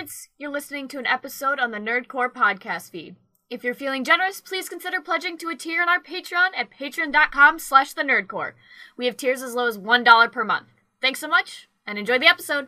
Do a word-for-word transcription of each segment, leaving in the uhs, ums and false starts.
nerds! You're listening to an episode on the Nerdcore podcast feed. If you're feeling generous, please consider pledging to a tier on our Patreon at patreon.com slash the Nerdcore. We have tiers as low as one dollar per month. Thanks so much, and enjoy the episode.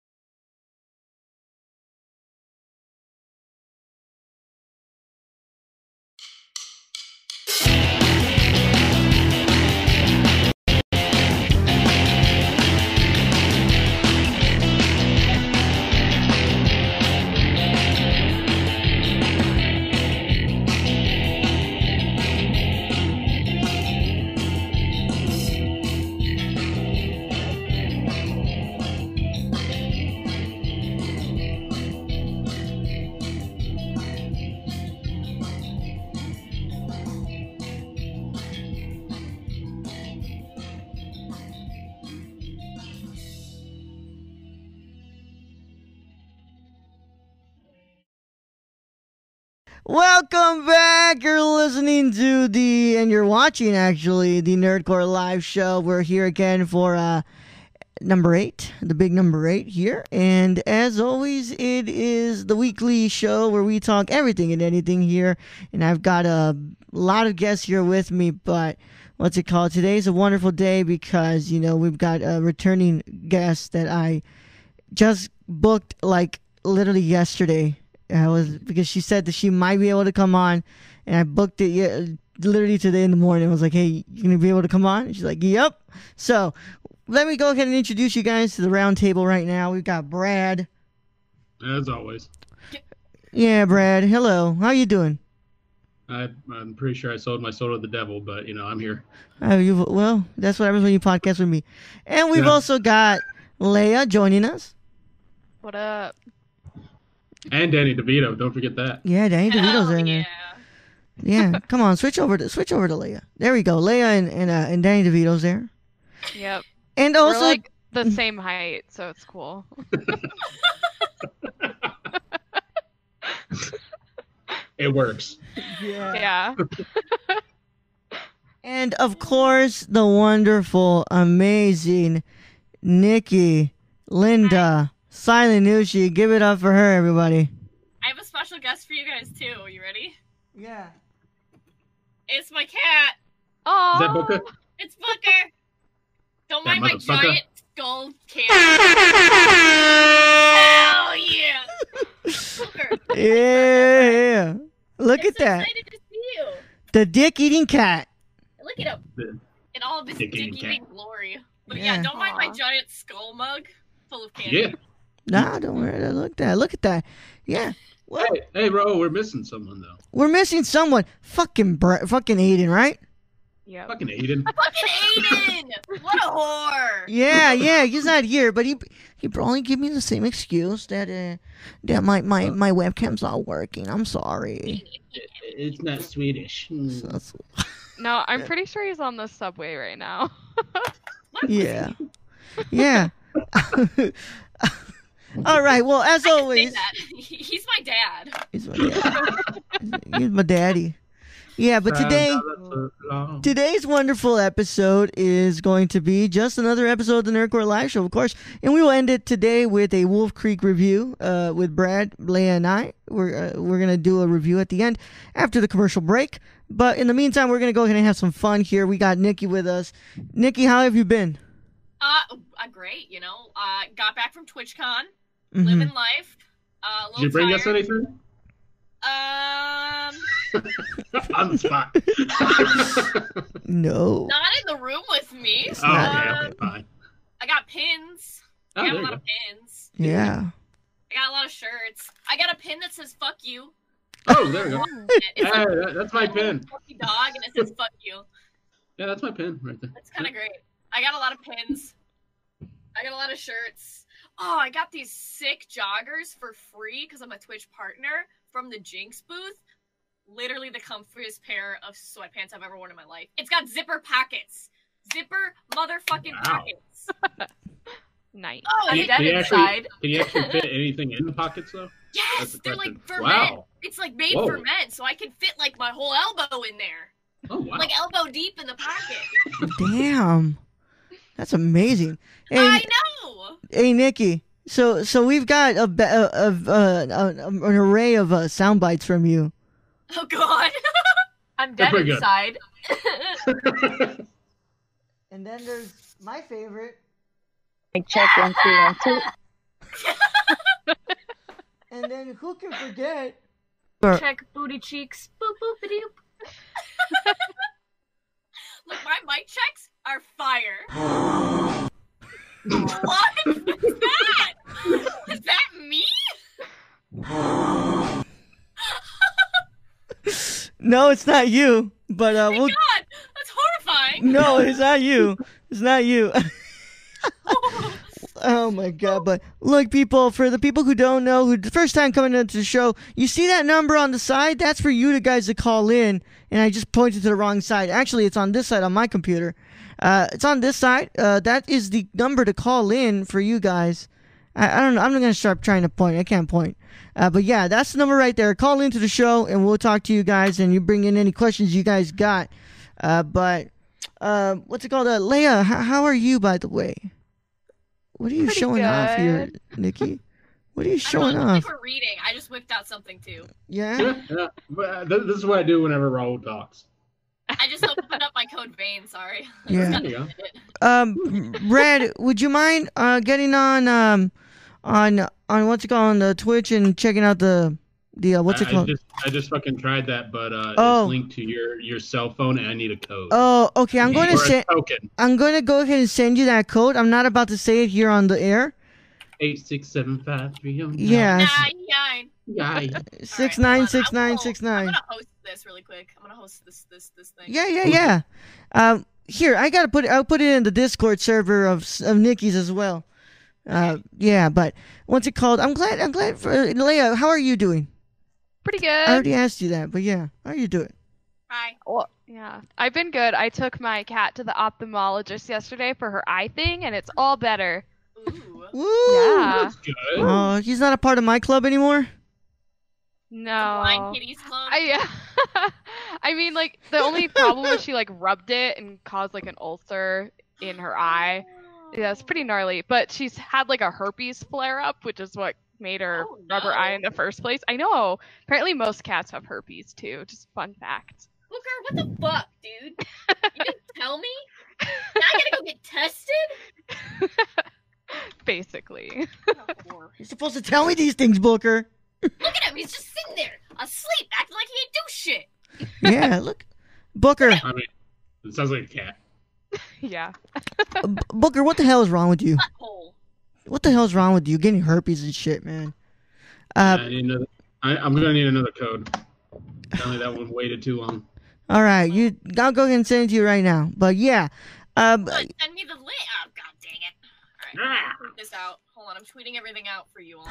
Welcome back. You're listening to the, and you're watching actually, the Nerdcore live show. We're here again for uh, number eight, the big number eight here. And as always, it is the weekly show where we talk everything and anything here. And I've got a lot of guests here with me, but what's it called? Today's a wonderful day because, you know, we've got a returning guest that I just booked like literally yesterday. I was because she said that she might be able to come on, and I booked it yeah, literally today in the morning. I was like, "Hey, you gonna be able to come on?" And she's like, "Yep." So let me go ahead and introduce you guys to the round table right now. We've got Brad. As always. Yeah, Brad. Hello. How you doing? I, I'm pretty sure I sold my soul to the devil, but you know I'm here. Uh, you well, that's what happens when you podcast with me. And we've Yeah. also got Leia joining us. What up? And Danny DeVito, don't forget that. Yeah, Danny DeVito's Hell in yeah. there. Yeah, come on, switch over to switch over to Leia. There we go, Leia and and, uh, and Danny DeVito's there. Yep. And We're also, like the same height, so it's cool. It works. yeah. Yeah. And of course, the wonderful, amazing Nikki, Linda, Silent Nushi. Give it up for her, everybody. I have a special guest for you guys too. You ready? Yeah. It's my cat. Aww. Is that Booker? It's Booker. Don't That mind my motherfucker. giant skull cat. Hell yeah, Booker. Yeah. Look I'm at so that. excited to see you. The dick-eating cat. Look at him The- in all of his Dick-eating dick-eating glory. But Yeah. yeah, don't mind my Aw. giant skull mug full of candy. Yeah. Nah, don't worry. Look at that. Look at that. Yeah. Well, Hey, hey, bro, we're missing someone though. we're missing someone. Fucking Bra- fucking Aiden, right? Yep. Fucking Aiden. Fucking Aiden! What a whore! Yeah, yeah. He's not here, but he he probably give me the same excuse that uh, that my my my webcam's not working. I'm sorry. It's not Swedish. So that's- No, I'm pretty sure he's on the subway right now. yeah, yeah. All right. Well, as I can say always, that. He's my dad. he's my daddy. He's my daddy. Yeah, but today. Today's wonderful episode is going to be just another episode of the Nerdcore Live Show, of course, and we will end it today with a Wolf Creek review uh, with Brad, Leia, and I. We're uh, we're gonna do a review at the end after the commercial break. But in the meantime, we're gonna go ahead and have some fun here. We got Nikki with us. Nikki, how have you been? Uh, uh great, you know. Uh, got back from TwitchCon, Mhm. living life. Uh, a little Did you bring tired. us anything? Um, On the spot. No. not in the room with me. It's Oh, not. okay, Um, okay, fine. I got pins. Oh, I got there a you lot go. of pins. Yeah. I got a lot of shirts. I got a pin that says "fuck you." Oh, there we go. It's Hey, like that- that's my a little pin. fluffy dog, and it says "fuck you." Yeah, that's my pin right there. That's kind of great. I got a lot of pins. I got a lot of shirts. Oh, I got these sick joggers for free because I'm a Twitch partner from the Jinx booth. Literally the comfiest pair of sweatpants I've ever worn in my life. It's got zipper pockets. Zipper motherfucking Wow. pockets. Nice. Oh, Can and you, then can you actually, inside. can you actually fit anything in the pockets though? Yes, That's the they're like question. for men. Wow. It's like made Whoa. for men, so I can fit like my whole elbow in there. Oh wow. Like elbow deep in the pocket. Damn. That's amazing. Hey, I know. hey, Nikki. So so we've got a, a, a, a, a an array of uh, sound bites from you. Oh God. I'm They're dead pretty good. inside. And then there's my favorite. Mic check one two one two. And then who can forget? Check booty cheeks. Boop boop doop. Look, my mic checks are fire. What is that? Is that me? No, it's not you. But uh, My we'll. God, that's horrifying. No, it's not you. It's not you. Oh my God! But look, people, for the people who don't know, who the first time coming into the show, you see that number on the side? That's for you to guys to call in. And I just pointed to the wrong side. Actually, it's on this side on my computer. Uh, it's on this side. Uh, that is the number to call in for you guys. I, I don't know. I'm not gonna start trying to point. I can't point. Uh, but yeah, that's the number right there. Call into the show, and we'll talk to you guys, and you bring in any questions you guys got. Uh, but uh, what's it called? Uh, Leia, h- how are you, by the way? What are you Pretty showing off here, good. Nikki? What are you I don't showing know, it looks off? like we're reading. I just whipped out something too. Yeah? Yeah, yeah. But, uh, th- this is what I do whenever Raul talks. I just opened up my code vein, sorry. Yeah. There you go. Um, Brad, would you mind uh getting on um on on what's it called on the Twitch and checking out the the uh, what's it I, called? I just I just fucking tried that, but uh, Oh. it's linked to your, your cell phone, and I need a code. Oh, okay. I'm going to or a send. token. I'm going to go ahead and send you that code. I'm not about to say it here on the air. Eight six seven five three oh. Yeah. Nine, nine. Yeah. Six All right, nine hold on. six I'm nine gonna- six I'm nine. gonna host this really quick. I'm gonna host this this this thing. Yeah, yeah, yeah. Um, here I gotta put it. I'll put it in the Discord server of of Nikki's as well. Uh, yeah, but what's it called? I'm glad. I'm glad for Leia. How are you doing? Pretty I good. already asked you that, but yeah, how are you doing? Hi. Well, yeah, I've been good. I took my cat to the ophthalmologist yesterday for her eye thing, and it's all better. Ooh. Woo! Yeah. That's good. Oh, he's not a part of my club anymore. No. Blind Kitties Club. I, yeah. I mean, like, the only problem was she, like, rubbed it and caused, like, an ulcer in her eye. Yeah, it's pretty gnarly. But she's had, like, a herpes flare-up, which is what made her Oh, rub her no. eye in the first place. I know. Apparently most cats have herpes, too. Just fun fact. Booker, what the fuck, dude? You didn't tell me? Now I gotta go get tested? Basically. You're supposed to tell me these things, Booker. Look at him, he's just sitting there, asleep, acting like he ain't do shit. Yeah, look, Booker. I mean, it sounds like a cat. Yeah. uh, B- Booker, what the hell is wrong with you? Butthole. What the hell's wrong with you? Getting herpes and shit, man. Uh, I need another, I, I'm gonna need another code. Apparently that one waited too long. all right, you. I'll go ahead and send it to you right now. But yeah, um, But send me the link. Oh, god dang it. Alright, I'm gonna tweet this out. Hold on, I'm tweeting everything out for you all.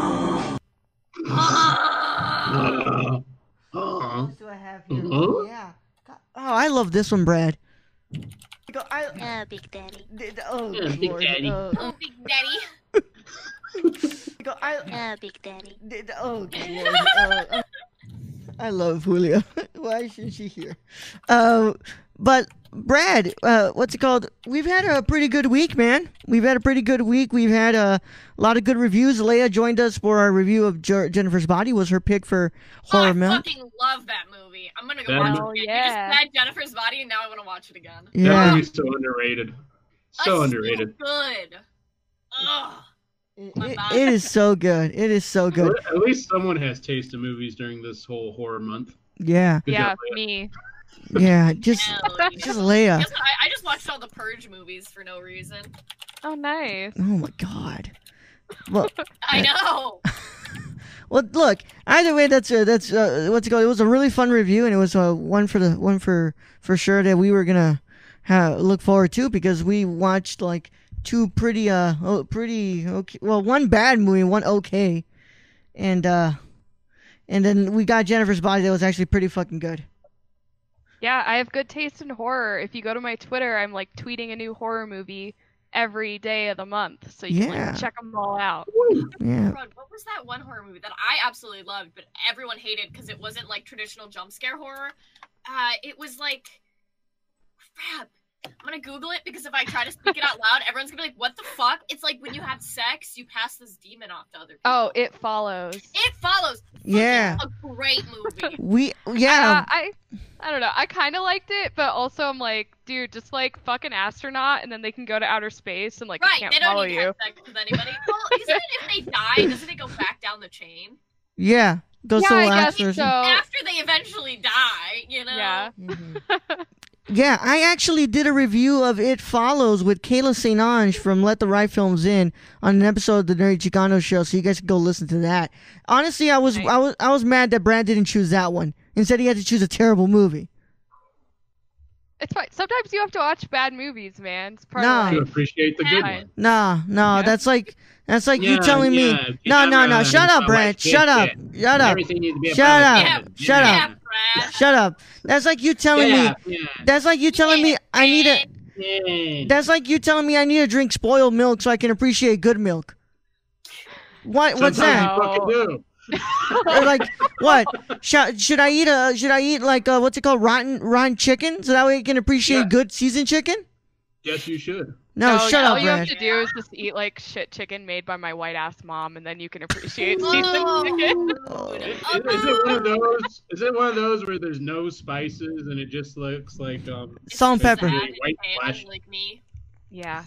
Uh, uh, what do I have here? Uh-huh. Yeah. Oh, I love this one, Brad. Go- I, Yeah, Big Daddy. d- d- oh, Yeah, good Big Lord. Daddy. Uh, Oh, Big Daddy. go- I, Yeah, Big Daddy. d- d- oh, good Lord. Uh, uh, I love Julia. Why isn't she here? Uh, but Brad, uh, what's it called? We've had a pretty good week, man. We've had a pretty good week. We've had a lot of good reviews. Leia joined us for our review of Jo- Jennifer's Body. Was her pick for Oh, I Horror Month. fucking love that movie. I'm gonna go That watch mo- it again. yeah. You just said Jennifer's Body, and now I want to watch it again. That Yeah, movie's so underrated. So That's underrated. So good. Ugh. it, my it- God. it is so good. It is so good. At least someone has taste in movies during this whole horror month. Yeah, Good Yeah, job, Leia. me. yeah. Just, Hell yeah. just Leia. Guess what? I, I just watched all the Purge movies for no reason. Oh, nice. Oh my God. Well, I know. well, look. Either way, that's uh, that's uh, what's it called. It was a really fun review, and it was uh, one for the one for for sure that we were gonna ha- look forward to because we watched like two pretty uh oh, pretty okay. Well, one bad movie, one okay, and uh, and then we got Jennifer's Body that was actually pretty fucking good. Yeah, I have good taste in horror. If you go to my Twitter, I'm like tweeting a new horror movie every day of the month, so you can Yeah. like check them all out. Yeah. Bro, what was that one horror movie that I absolutely loved, but everyone hated because it wasn't like traditional jump scare horror? Uh, it was like, crap. I'm gonna Google it because if I try to speak it out loud, everyone's gonna be like, "What the fuck?" It's like when you have sex, you pass this demon off to other people. Oh, It Follows. It Follows. Yeah. Fucking a great movie. We yeah. Uh, I I don't know. I kind of liked it, but also I'm like, dude, just like fuck an astronaut, and then they can go to outer space and like Right, I can't they don't follow need to you. have sex with anybody. Well, isn't it if they die, doesn't it go back down the chain? yeah. Goes Yeah, to the I last guess person. so. After they eventually die, you know? Yeah. Mhm. Yeah, I actually did a review of It Follows with Kayla Saint Ange from Let the Right Films In on an episode of the Nerdy Chicano show, so you guys can go listen to that. Honestly, I was Right. I was I was mad that Brad didn't choose that one. Instead, he had to choose a terrible movie. It's fine. Sometimes you have to watch bad movies, man. It's part No. To of life. appreciate the good Fine. one. Nah, no, Yeah. that's like that's like you Yeah, telling me. yeah. No, no, no. Yeah, Shut I up, watch Brad. good Shut up. shit. Shut up. Everything needs to be Shut about up. it. Shut Yeah, up. Brad. Shut up. That's like you telling Yeah, me. yeah. That's like you telling me I need a. Yeah. That's like you telling me I need to drink spoiled milk so I can appreciate good milk. What? What's that? Sometimes you fucking do. Or like what? Should, should I eat a? Should I eat like uh what's it called? Rotten rotten chicken, so that way I can appreciate Yeah. good seasoned chicken. Yes, you should. No, No, shut all up, you have Brad. to do is just eat like shit chicken made by my white ass mom, and then you can appreciate Whoa. seasoned chicken. Oh. Is, is it one of those? Is it one of those where there's no spices and it just looks like um? Salt and pepper. Sad and White pale flesh. like me. Yeah.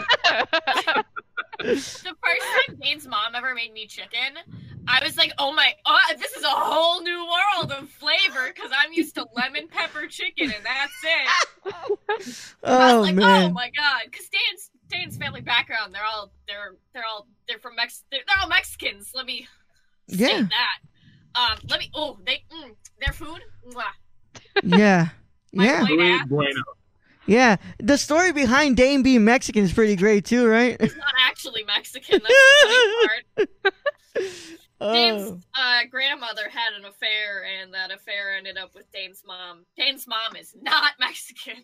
The first time Dane's mom ever made me chicken, I was like, "Oh my, oh, this is a whole new world of flavor." Because I'm used to lemon pepper chicken, and that's it. I was Oh like, "Oh man. my god!" Because Dane's Dane's family background, they're all they're they're all they're from Mex they're, they're all Mexicans. Let me say Yeah. that. Um, let me. Oh, they mm, their food. Mwah. Yeah. My Yeah. white Muy ass bueno. Yeah. The story behind Dane being Mexican is pretty great too, right? is not actually Mexican. That's the funny part. Oh. Dane's uh, grandmother had an affair, and that affair ended up with Dane's mom. Dane's mom is not Mexican.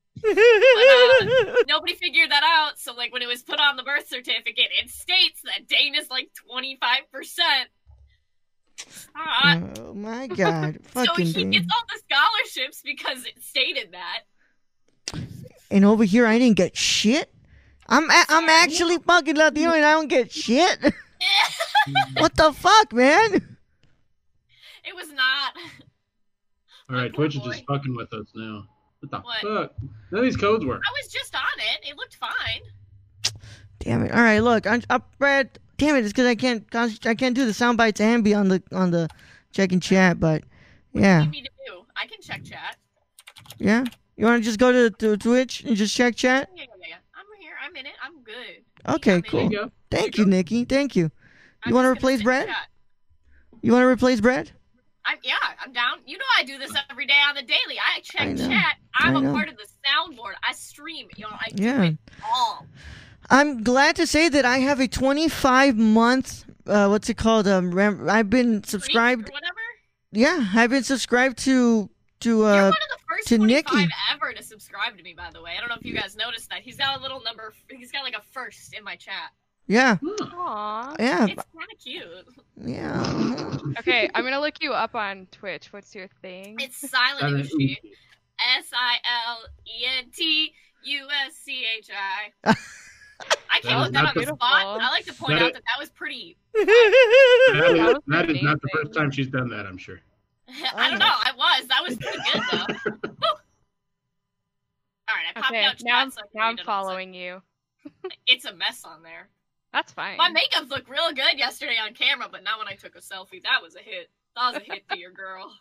Nobody figured that out, so like when it was put on the birth certificate, it states that Dane is like twenty-five percent. Uh, Oh my god. so Fucking he Dane. gets all the scholarships because it stated that. And over here, I didn't get shit. I'm a- I'm actually fucking Latino and I don't get shit. What the fuck, man? It was not. All right, poor Twitch is boy. just fucking with us now. What the What? fuck? None of these codes work. I was just on it. It looked fine. Damn it! All right, look, I'm, I'm Brad. Damn it! It's because I can't concentrate- I can't do the sound bites and be on the on the checking chat. But What yeah, do you need me to do? I can check chat. yeah. You want to just go to, to Twitch and just check chat? Yeah, yeah, yeah. I'm here. I'm in it. I'm good. Okay, I'm in There cool. you go. Thank you, Nikki. Thank you. I'm You wanna just gonna replace sit Brad? in chat. You want to replace Brad? I'm, yeah, I'm down. You know I do this every day on the daily. I check I know. chat. I'm I a know. part of the soundboard. I stream. You know, I do Yeah. it all. I'm glad to say that I have a twenty-five month. Uh, what's it called? Um, rem- I've been Streak subscribed. or whatever. Yeah, I've been subscribed to to You're uh one of the first to twenty-five Nikki. ever to subscribe to me, by the way. I don't know if you guys noticed that. He's got a little number. He's got like a first in my chat. yeah Huh. Aww. yeah It's kind of cute. yeah. Okay, I'm gonna look you up on Twitch. What's your thing? It's Silent Silent Uchi. Uchi. S I L E N T U S C H I. I That can't is put that not on the the- spot. I like to point That out is- that that was pretty. That That is, was that is not the amazing. first time she's done that, I'm sure. I don't know. I was. That was pretty good though. Woo. All right, I popped Okay, out chat now I'm, so I can now I'm read it on the following you. side. It's a mess on there. That's fine. My makeup looked real good yesterday on camera, but not when I took a selfie. That was a hit. That was a hit to your girl.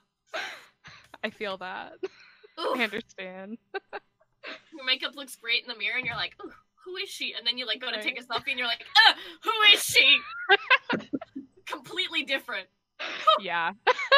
I feel that. Ooh, I understand. your makeup looks great in the mirror, and you're like, ooh, who is she? And then you like go to Right. take a selfie, and you're like, uh, who is she? Completely different. Yeah.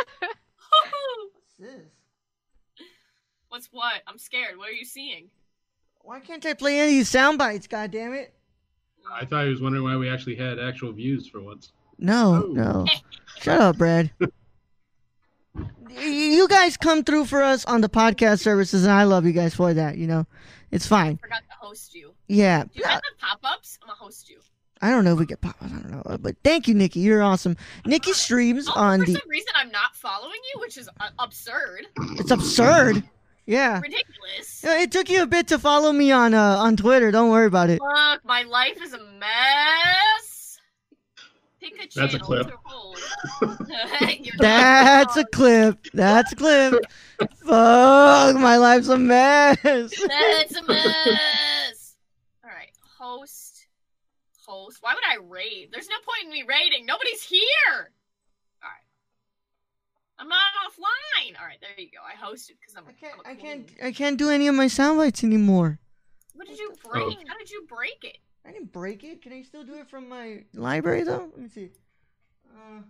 What's what? I'm scared. What are you seeing? Why can't I play any of these sound bites? God damn it! I thought he was wondering why we actually had actual views for once. No, Oh. no. Shut up, Brad. Y- You guys come through for us on the podcast services, and I love you guys for that. You know, it's fine. I forgot to host you. Yeah, Do you guys have pop-ups? I'm gonna host you. I don't know if we get pop. I don't know, but thank you, Nikki. You're awesome. Nikki streams Oh, on for the. some reason I'm not following you, which is uh, absurd. It's absurd. Yeah. Ridiculous. Yeah, it took you a bit to follow me on uh, on Twitter. Don't worry about it. Look, my life is a mess. Pick a That's a channel clip. to hold. You're That's a not clip. That's a clip. Fuck, my life's a mess. That's a mess. All right, host, host. Why would I raid? There's no point in me raiding. Nobody's here. All right, I'm not offline. All right, there you go. I hosted because I'm. I can't. I'm a I can't. queen. I can't do any of my sound bites anymore. What did you break? Oh. How did you break it? I didn't break it. Can I still do it from my library though? Let me see. Uh,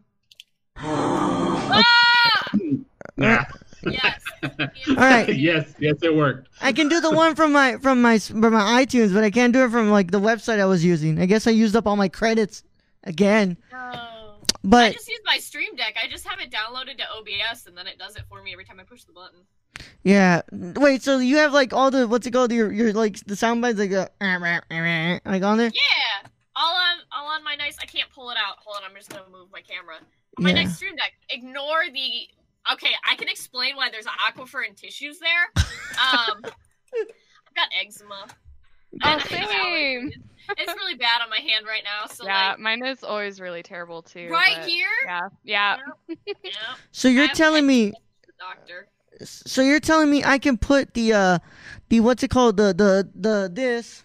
Ah! Nah. Yes. All right. yes, yes, it worked. I can do the one from my from my from my iTunes, but I can't do it from like the website I was using. I guess I used up all my credits again. No. I But just use my Stream Deck. I just have it downloaded to O B S, and then it does it for me every time I push the button. yeah, wait. So you have like all the what's it called? Your your like the sound bites like uh, like on there. Yeah, all on all on my nice. I can't pull it out. Hold on, I'm just gonna move my camera. On my Yeah. nice Stream Deck. Ignore the. Okay, I can explain why there's aquifer and tissues there. Um, I've got eczema. Oh, And I have same. allergies. It's really bad on my hand right now. So Yeah, like, mine is always really terrible too. right but here. Yeah, yeah. Yeah. So you're I have telling me. eczema to the doctor. So you're telling me I can put the uh the what's it called the the the this.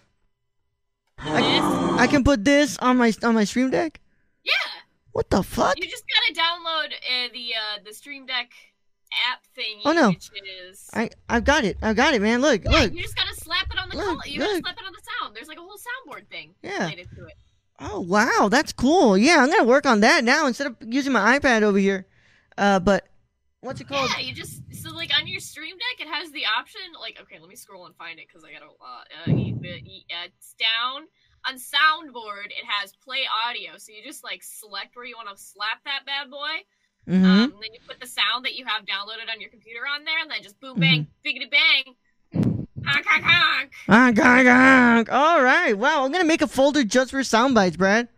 I, I can put this on my on my Stream Deck. Yeah. What the fuck? You just gotta download uh, the uh, the Stream Deck app thing. Oh, no. Which is I I've got it. I've got it, man. Look, yeah, look. you just gotta slap it on the Look, col- you gotta look. slap it on the sound. There's like a whole soundboard thing Yeah. related to it. Oh wow, that's cool. Yeah, I'm gonna work on that now instead of using my iPad over here. Uh, but what's it called? Yeah, you just so like on your Stream Deck, it has the option. Like, okay, let me scroll and find it because I gotta. Uh, uh, e- e- uh, it's down on soundboard. It has play audio, so you just like select where you want to slap that bad boy. Mm-hmm. Um, and then you put the sound that you have downloaded on your computer on there, and then just boom, bang, biggity bang, honk, honk, honk. Ah, gong, gong. All right. Wow, I'm gonna make a folder just for sound bites, Brad.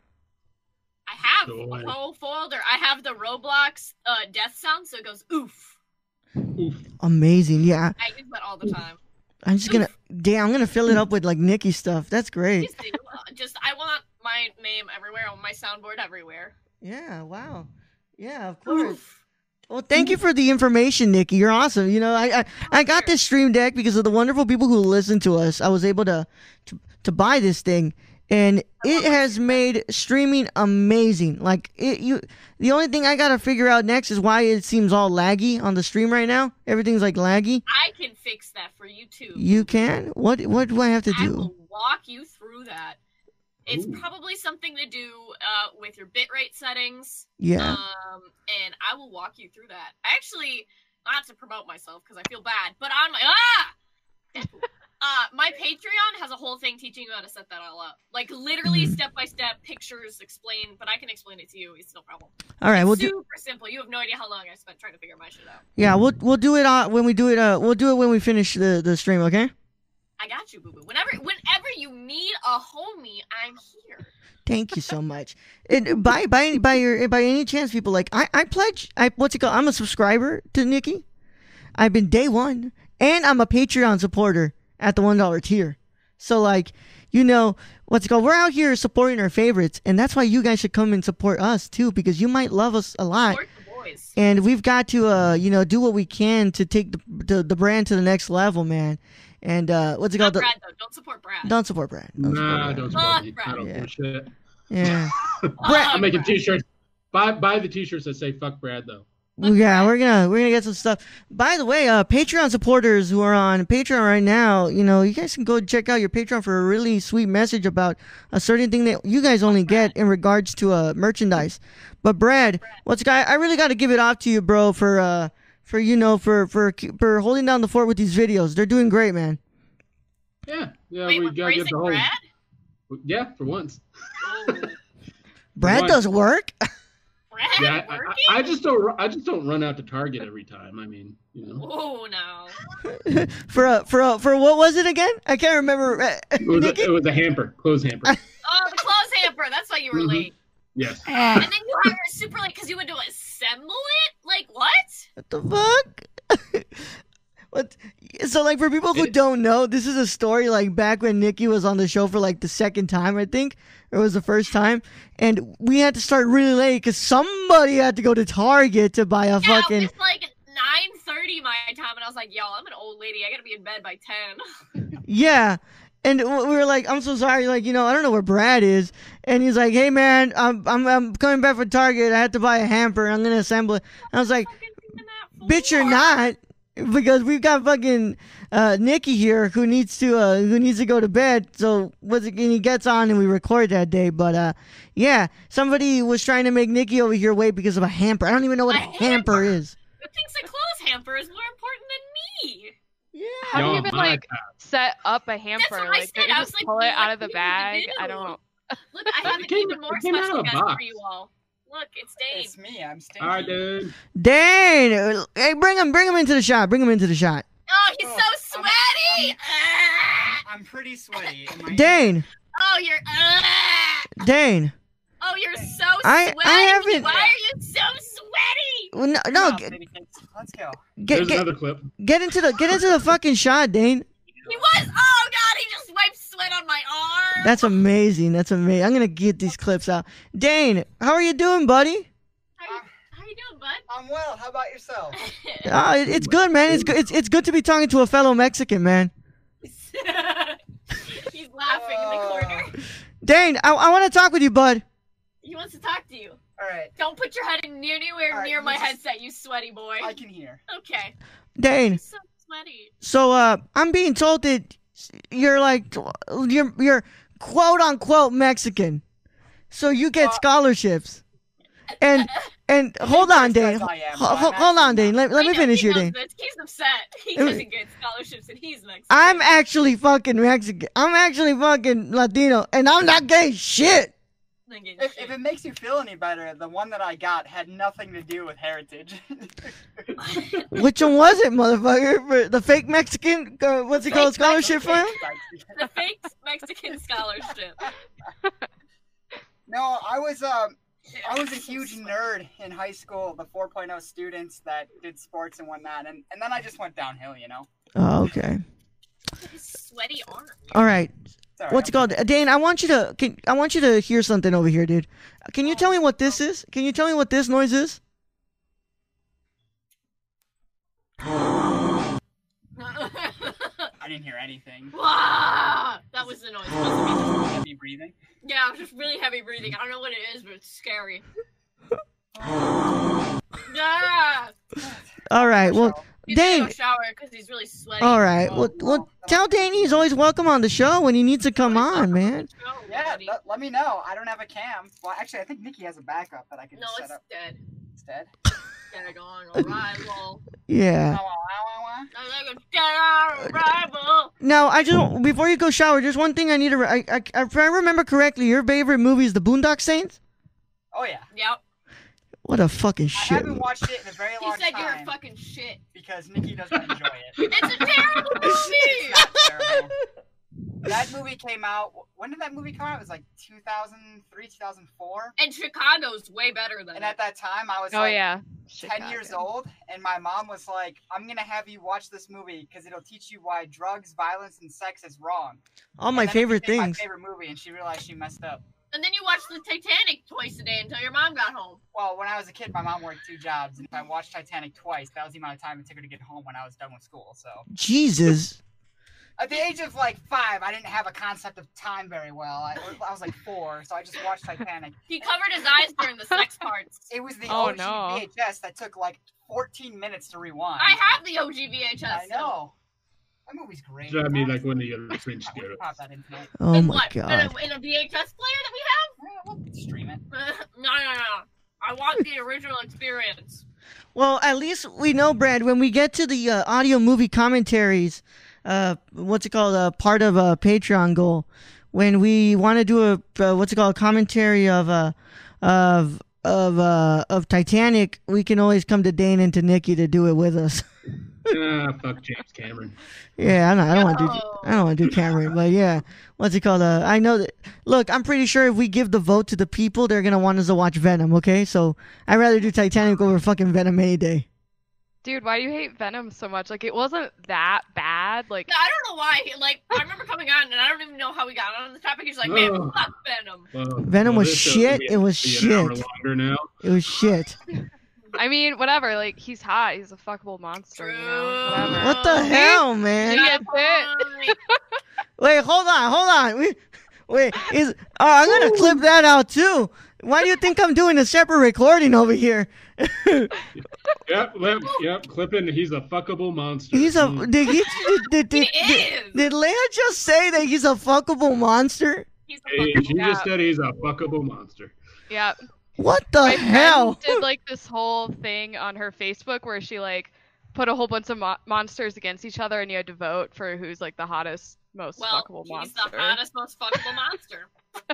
I have Joy. a whole folder. I have the Roblox uh, death sound, so it goes oof. Oof. Amazing. Yeah, I use that all the time. I'm just gonna. Damn, I'm gonna fill it up with like Nikki stuff. That's great. Just, do, uh, just I want my name everywhere on my soundboard everywhere. Yeah. Wow. Yeah. Of course. Well, thank you for the information, Nikki. You're awesome. You know, I I, I got this Stream Deck because of the wonderful people who listen to us. I was able to to, to buy this thing, and it has made streaming amazing. Like it, you. The only thing I gotta figure out next is why it seems all laggy on the stream right now. Everything's like laggy. I can fix that for you too. You can? What What do I have to I do? will walk you through that. It's Ooh. probably something to do uh, with your bitrate settings. Yeah. Um, and I will walk you through that. Actually, not to promote myself because I feel bad, but on my ah, uh, my Patreon has a whole thing teaching you how to set that all up, like literally Mhm. step by step, pictures explain. But I can explain it to you. It's no problem. All right. We'll It's do. super simple. You have no idea how long I spent trying to figure my shit out. Yeah. We'll We'll do it uh, when we do it. Uh, we'll do it when we finish the the stream. Okay. I got you, boo boo. Whenever, whenever you need a homie, I'm here. Thank you so much. And by by by your by any chance, people like I I pledge. I what's it called? I'm a subscriber to Nikki. I've been day one, and I'm a Patreon supporter at the one dollar tier. So like, you know what's it called? We're out here supporting our favorites, and that's why you guys should come and support us too, because you might love us a lot. Support the boys. And we've got to, uh, you know, do what we can to take the the, the brand to the next level, man. And uh, what's it Not called? Brad though. Don't support Brad. The, don't support Brad. Don't support Nah, Brad. don't Fuck, support me. Brad. I don't Yeah. give a shit. Yeah. Fuck, I'm making Brad. t-shirts. Buy buy the t-shirts that say "fuck Brad" though. Well, yeah, we're gonna we're gonna get some stuff. By the way, uh, Patreon supporters who are on Patreon right now, you know, you guys can go check out your Patreon for a really sweet message about a certain thing that you guys only get in regards to uh merchandise. But Brad, what's guy? I really got to give it off to you, bro, for uh for you know for for for holding down the fort with these videos. They're doing great, man. Yeah, yeah, Wait, we we're gotta get praising the whole. Brad? Yeah, for once. Oh, Brad What? does work. Brad Yeah, I, working? I, I just don't. ru- I just don't run out to Target every time. I mean, you know, Oh no. for a for a for what was it again? I can't remember. Uh, it was, Nikki? a, it was a hamper, clothes hamper. Oh, the clothes hamper. That's why you were Mhm. late. Yes. And then you were super late because you had to assemble it. Like what? What the fuck? What? So, like, for people who don't know, this is a story, like, back when Nikki was on the show for, like, the second time, I think. Or it was the first time. And we had to start really late because somebody had to go to Target to buy a Yeah, fucking... it was like nine thirty my time, and I was like, yo, I'm an old lady. I gotta be in bed by ten. Yeah. And w- we were like, I'm so sorry. Like, you know, I don't know where Brad is. And he's like, hey, man, I'm, I'm, I'm coming back from Target. I had to buy a hamper. I'm going to assemble it. And I was like, bitch, you're not. Because we've got fucking uh, Nikki here who needs to uh, who needs to go to bed. So what's it, and he gets on and we record that day. But uh, yeah, somebody was trying to make Nikki over here wait because of a hamper. I don't even know what a, A hamper, hamper? is. Who thinks a clothes hamper is more important than me? Yeah. How do you Yo, even my like set up a hamper? what I Like, said. don't you I was just like, pull it what out of the do you bag? do? I don't. Look, I have an It came- even more it came out special of a guest box. for you all. Look, it's Dave. It's me. I'm stinky. All right, dude. Dane, hey, bring him, bring him into the shot. Bring him into the shot. Oh, he's Oh, so I'm- sweaty! Ah! I'm pretty sweaty. Am I- Dane, Oh, you're. Ah! Dane. Oh, you're so I- sweaty! I haven't- Why are you so sweaty? Well, no, Come no, on, get, baby cakes. Let's go. get, There's get, another clip. get into the get into the fucking shot, Dane. He was. Oh God, he just wiped sweat on my arm. That's amazing. That's amazing. I'm gonna get these clips out. Dane, how are you doing, buddy? How you, how you doing, bud? I'm well. How about yourself? Uh, it- it's good, man. It's good. It's, it's good to be talking to a fellow Mexican, man. He's laughing in the corner. Dane, I, I want to talk with you, bud. He wants to talk to you. All right. Don't put your head in near anywhere All right, near you my just- headset, you sweaty boy. I can hear. Okay. Dane, You're so sweaty. so uh, I'm being told that you're like you're you're quote unquote Mexican, so you get Uh, scholarships. And and hold on, Dane. Yes, I am, Ho- but ho- I'm hold on, actually Dane. Let, let He me knows- finish he here, knows Dane. this. He's upset. He Uh, doesn't get scholarships and he's Mexican. I'm actually fucking Mexican. I'm actually fucking Latino, and I'm not getting shit. Not getting If, shit. if it makes you feel any better, the one that I got had nothing to do with heritage. Which one was it, motherfucker? For the fake Mexican? uh, What's it called? Fake Scholarship for him? The fake Mexican scholarship. No, I was um I was a huge nerd in high school, the 4.0 students that did sports and whatnot, and, and then I just went downhill, you know? Oh, okay. His sweaty arm. All right. It's all right, What's it I'm- called? Uh, Dane, I want you to can I want you to hear something over here, dude. Uh, Can you tell me what this is? Can you tell me what this noise is? I didn't hear anything. Wow, that was the noise. Supposed to be just- Heavy breathing. Yeah, just really heavy breathing. I don't know what it is, but it's scary. Yeah. All right. Well, He's gonna Dane. go shower because he's really sweaty. All right. Oh, Well, well, well, tell Dane he's always welcome on the show when he needs to come on, man. Oh, Yeah, buddy. let, let me know. I don't have a cam. Well, actually, I think Nikki has a backup that I can No, just it's set up dead. instead. Dead on arrival. Yeah. Wah, wah, wah, wah, wah. I'm like a dead on arrival. Now, I just before you go shower, there's one thing I need to. re- I, I, if I remember correctly, your favorite movie is The Boondock Saints. Oh, yeah. Yep. What a fucking I shit. haven't watched it in a very He long said you're a time fucking shit. because Nikki doesn't enjoy it. It's a terrible movie. It's not terrible. That movie came out. When did that movie come out? It was like two thousand three, two thousand four. And Chicago's way better than And it. at that time, I was Oh like yeah. ten years Chicago. old, and my mom was like, "I'm gonna have you watch this movie because it'll teach you why drugs, violence, and sex is wrong." All my And then it favorite became things. My favorite movie, and she realized she messed up. And then you watched the Titanic twice a day until your mom got home. Well, when I was a kid, my mom worked two jobs, and if I watched Titanic twice, that was the amount of time it took her to get home when I was done with school. So, Jesus. at the age of like five, I didn't have a concept of time very well. I, I was like four, so I just watched Titanic. He covered his eyes during the sex parts. It was the Oh, O G no. V H S that took like fourteen minutes to rewind. I have the O G V H S. I know. That movie's great. Drive me like one of your French We can girls. pop that in tonight. Oh In my what? In god. a, in a V H S player that we Yeah, we'll stream it. have? no, no, no. I want the original experience. Well, at least we know, Brad, when we get to the uh, audio movie commentaries, uh, what's it called, uh, part of a Patreon goal, when we want to do a, uh, what's it called, commentary of, uh, of, of, uh, of Titanic, we can always come to Dane and to Nikki to do it with us. Ah, fuck James Cameron. Yeah, I, know, I don't want to do, No. I don't want to do Cameron, but yeah, what's it called? Uh, I know that. Look, I'm pretty sure if we give the vote to the people, they're gonna want us to watch Venom. Okay, so I'd rather do Titanic over fucking Venom any day. Dude, why do you hate Venom so much? Like, it wasn't that bad. Like, I don't know why. Like, I remember coming on, and I don't even know how we got on the topic. He's like, man, Oh. fuck Venom. Well, Venom well, was this show shit, will it was be an hour shit. longer now. It was shit. I mean, whatever. Like, he's hot. He's a fuckable monster, you know? Whatever. What the Oh, hell, man? Yeah. Gets it. Wait, hold on, hold on. We, wait, is oh, I'm gonna clip that out too. Why do you think I'm doing a separate recording over here? Yep, yep, yep. Clipping. He's a fuckable monster. He's a Mm. did he did, did, did, He did, is. did Leia just say that he's a fuckable monster? He's Hey, a she fucking Yeah. just said he's a fuckable monster. Yeah. What the My hell? friend did like this whole thing on her Facebook where she like put a whole bunch of mo- monsters against each other, and you had to vote for who's like the hottest, most well, fuckable he's monster. the hottest, most fuckable monster.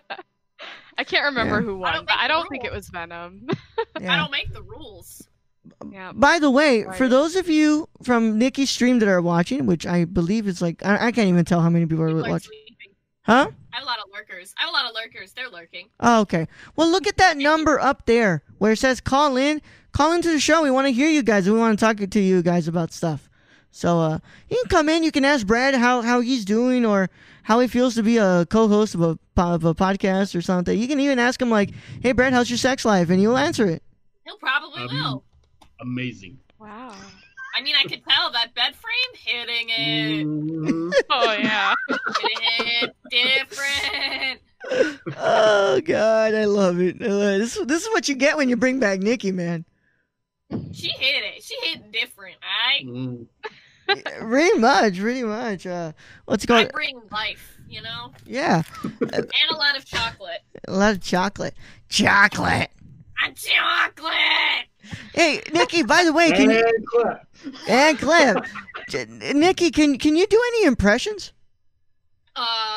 I can't remember Yeah. who I won, don't but make I the don't think it rules. was Venom. I Yeah. don't make the rules. Yeah. By the way, for Right. those of you from Nikki's stream that are watching, which I believe is like I, I can't even tell how many people are People are watching. sleeping. Huh? I have a lot of lurkers. I have a lot of lurkers. They're lurking. Oh, okay. Well, look at that number up there where it says call in. Call into the show. We want to hear you guys. We want to talk to you guys about stuff. So uh, you can come in. You can ask Brad how, how he's doing or how he feels to be a co-host of a, po- of a podcast or something. You can even ask him like, hey, Brad, how's your sex life? And he'll answer it. He'll probably Um, will. Amazing. Wow. I mean, I could tell that bed frame hitting it. Mhm. Oh yeah. It hit different. Oh, God. I love it. I love it. This, this is what you get when you bring back Nikki, man. She hit it. She hit different. I Mm. Pretty much. Pretty much. Uh, what's I going bring life, you know, Yeah. and a lot of chocolate. A lot of chocolate. Chocolate. A chocolate. Hey, Nikki, by the way, can you... And clap. And Cliff, J- Nikki, can can you do any impressions? Uh,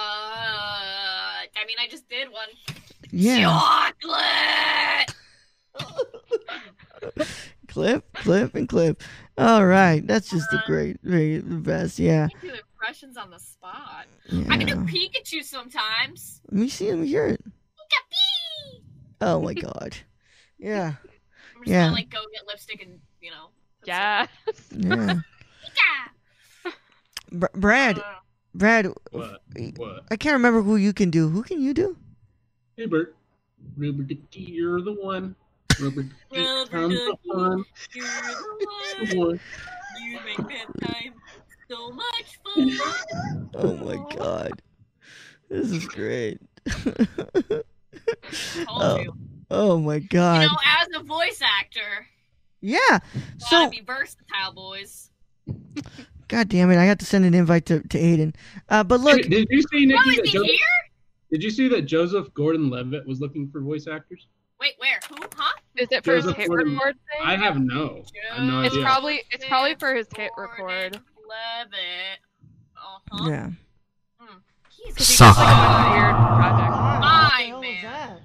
I mean, I just did one. Yeah, Chocolate. Cliff, Cliff, and Cliff. All right, that's just the great, great, the best. Yeah, I can do impressions on the spot. yeah. I can do Pikachu sometimes. Let me see. Let me hear it. Pika-pee. Oh my God. Yeah, I'm just Yeah. gonna like go get lipstick and you know. put some- Yeah. yeah. Pika. Br- Brad, Uh, Brad, What? What? I can't remember who you can do. Who can you do? Hey, Bert. Rubber Dicky, you're the one. Rubber Dicky, Rubber I'm the Ducky. one. You're The the one. one. You make bedtime so much fun. Oh my God, this is great. Told oh, you. oh my You God. know, as a voice actor, Yeah. gotta So, be versatile, boys. God damn it, I got to send an invite to, to Aiden. Uh, but look, Did, did you see, Oh, Nikki, is that he Joseph, here? did you see that Joseph Gordon-Levitt was looking for voice actors? Wait, where? Who? Huh? Is it for his Joseph hit Gordon- record thing? I have no. I have no It's idea. probably it's probably for his hit record. Levitt. Uh-huh. yeah. He's Because he does like a bunch of weird projects. my man.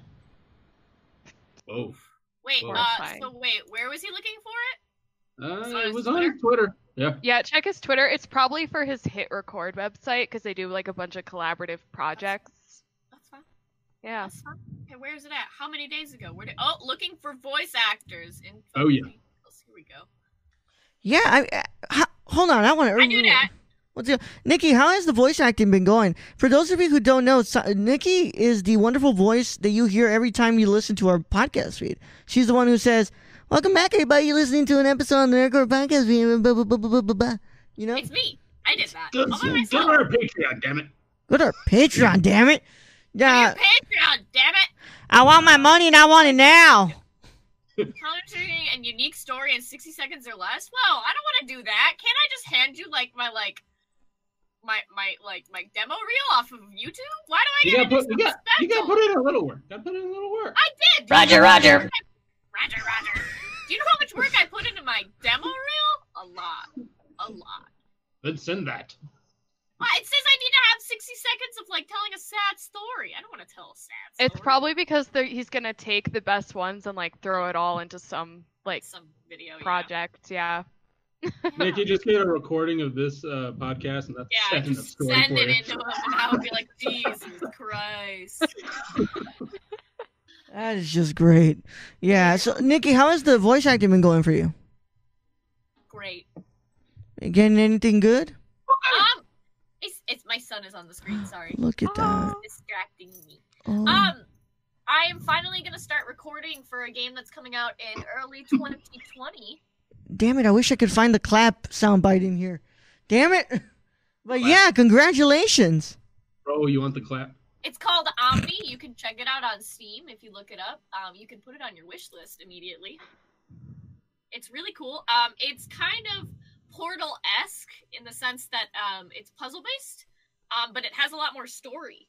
Oh. Wait, Whoa. uh, Horrifying. so wait, where was he looking for it? Uh, So it his was on Twitter? his Twitter. Yeah. Yeah, check his Twitter. It's probably for his hit record website because they do like a bunch of collaborative projects. That's fine. Yeah. That's fine. Okay, where is it at? How many days ago? Where did? Oh, looking for voice actors. In Oh, yeah. Here we go. Yeah, I, I ho- hold on. I want to. I knew that. What's the, Nikki? How has the voice acting been going? For those of you who don't know, so, Nikki is the wonderful voice that you hear every time you listen to our podcast feed. She's the one who says, "Welcome back, everybody. You're listening to an episode on the Nerdcore podcast feed." Blah, blah, blah, blah, blah, blah, blah. You know, It's me. I did that. Go, All by go myself. to our Patreon, damn it. go to our Patreon. Damn it! Go to your Yeah, Patreon, damn it. I want my money and I want it now. Commenting and unique story in sixty seconds or less. Well, I don't want to do that. Can't I just hand you like my like my my like my demo reel off of YouTube? Why do You I gotta get put, you got, you gotta put in a little work. Gotta put in a little work. I did. Do Roger, you know how Roger. much I- Roger, Roger. Do you know how much work I put into my demo reel? A lot. A lot. Then send that. Well, it says I need to have sixty seconds of like telling a sad story. I don't want to tell a sad story. It's probably because they're- he's gonna take the best ones and like throw it all into some like some video yeah. project. Yeah. Nikki, just get a recording of this uh, podcast, and that's Yeah, send the just story send for it you. into him, and I would be like, Jesus Christ. That is just great. Yeah. So, Nikki, how has the voice acting been going for you? Great. Getting anything good? Um, it's, it's my son is on the screen. Sorry, Look at that. It's distracting me. Oh. Um, I am finally gonna start recording for a game that's coming out in early twenty twenty. Damn it! I wish I could find the clap soundbite in here. Damn it! But yeah, congratulations. Oh, you want the clap? It's called Omni. You can check it out on Steam if you look it up. Um, you can put it on your wish list immediately. It's really cool. Um, it's kind of Portal-esque in the sense that um, it's puzzle-based, um, but it has a lot more story.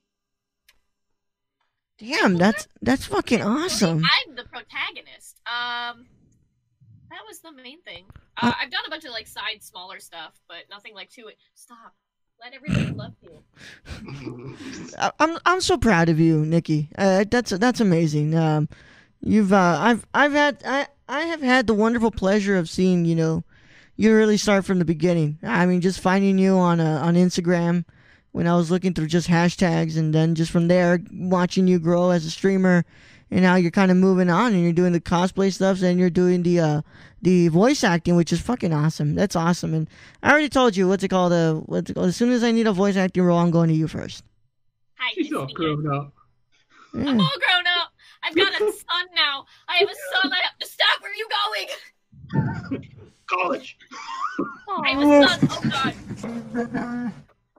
Damn, that's that's fucking awesome. I'm the protagonist. Um, that was the main thing. Uh, I've done a bunch of like side, smaller stuff, but nothing like too. Stop. Let everybody love you. I- I'm I'm so proud of you, Nikki. Uh, that's that's amazing. Um, you've uh, I've I've had I I have had the wonderful pleasure of seeing you know you really start from the beginning. I mean, just finding you on uh, on Instagram when I was looking through just hashtags, and then just from there watching you grow as a streamer, and now you're kind of moving on and you're doing the cosplay stuff, and you're doing the uh the voice acting, which is fucking awesome. That's awesome. And I already told you what's it called. Uh, what's it called? As soon as I need a voice acting role, I'm going to you first. Hi, She's it's all me. grown up. I'm Yeah. all grown up. I've got a son now. I have a son. I have to stop. Where are you going? College. I have a son. Oh God.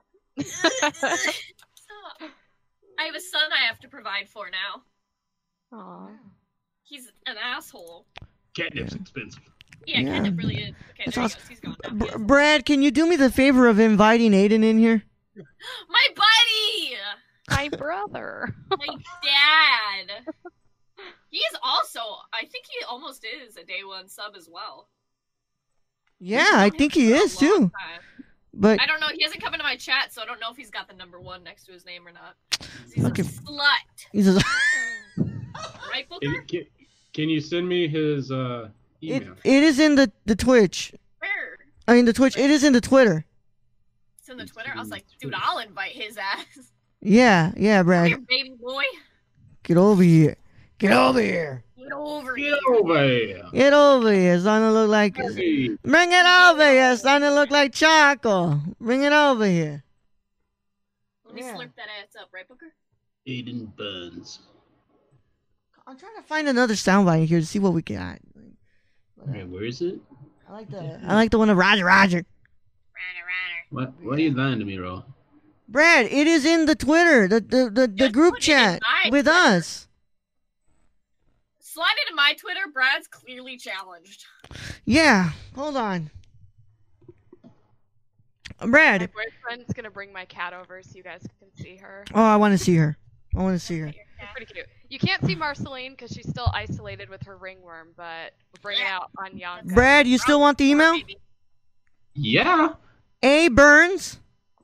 Stop. I have a son I have to provide for now. Aw. He's an asshole. Catnip's expensive. Yeah, Yeah. Catnip really is. Okay, That's there awesome. he goes. He's gone now. Br- He is- Brad, can you do me the favor of inviting Aiden in here? My buddy! My brother. My dad! He is also, I think he almost is a day one sub as well. Yeah, I think he For a is long too. time. But I don't know, he hasn't come into my chat, so I don't know if he's got the number one next to his name or not. He's Okay. a slut. he's a, Right, Booker? Can, can, can you send me his uh, it, email? it is in the, the Twitch. Where? I mean the Twitch. It is in the Twitter. It's in the Twitter? I was like, dude, I'll invite his ass. Yeah, yeah, Come Brad. here, baby boy. Get over here. Get over here. Get over Get here. over here. Get over here. It's starting to look like. Hey, Bring it over here. It's starting to look like charcoal. Bring it over here. Let me Yeah. slurp that ass up, right, Booker? Aiden Burns. I'm trying to find another soundbite here to see what we got. Alright, where is it? I like the I like the one of Roger Roger. Runner, runner. What? What are you lying to me, Ro? Brad, it is in the Twitter, the the, the, the Just group put it in chat my with Twitter. us. Slide into my Twitter. Brad's clearly challenged. Yeah, hold on. My Brad. boyfriend's gonna bring my cat over so you guys can see her. Oh, I want to see her. I want to see her. It's pretty cute. You can't see Marceline because she's still isolated with her ringworm, but we'll bring it out on Yonka. Brad, you still want the email? Baby. Yeah. A Burns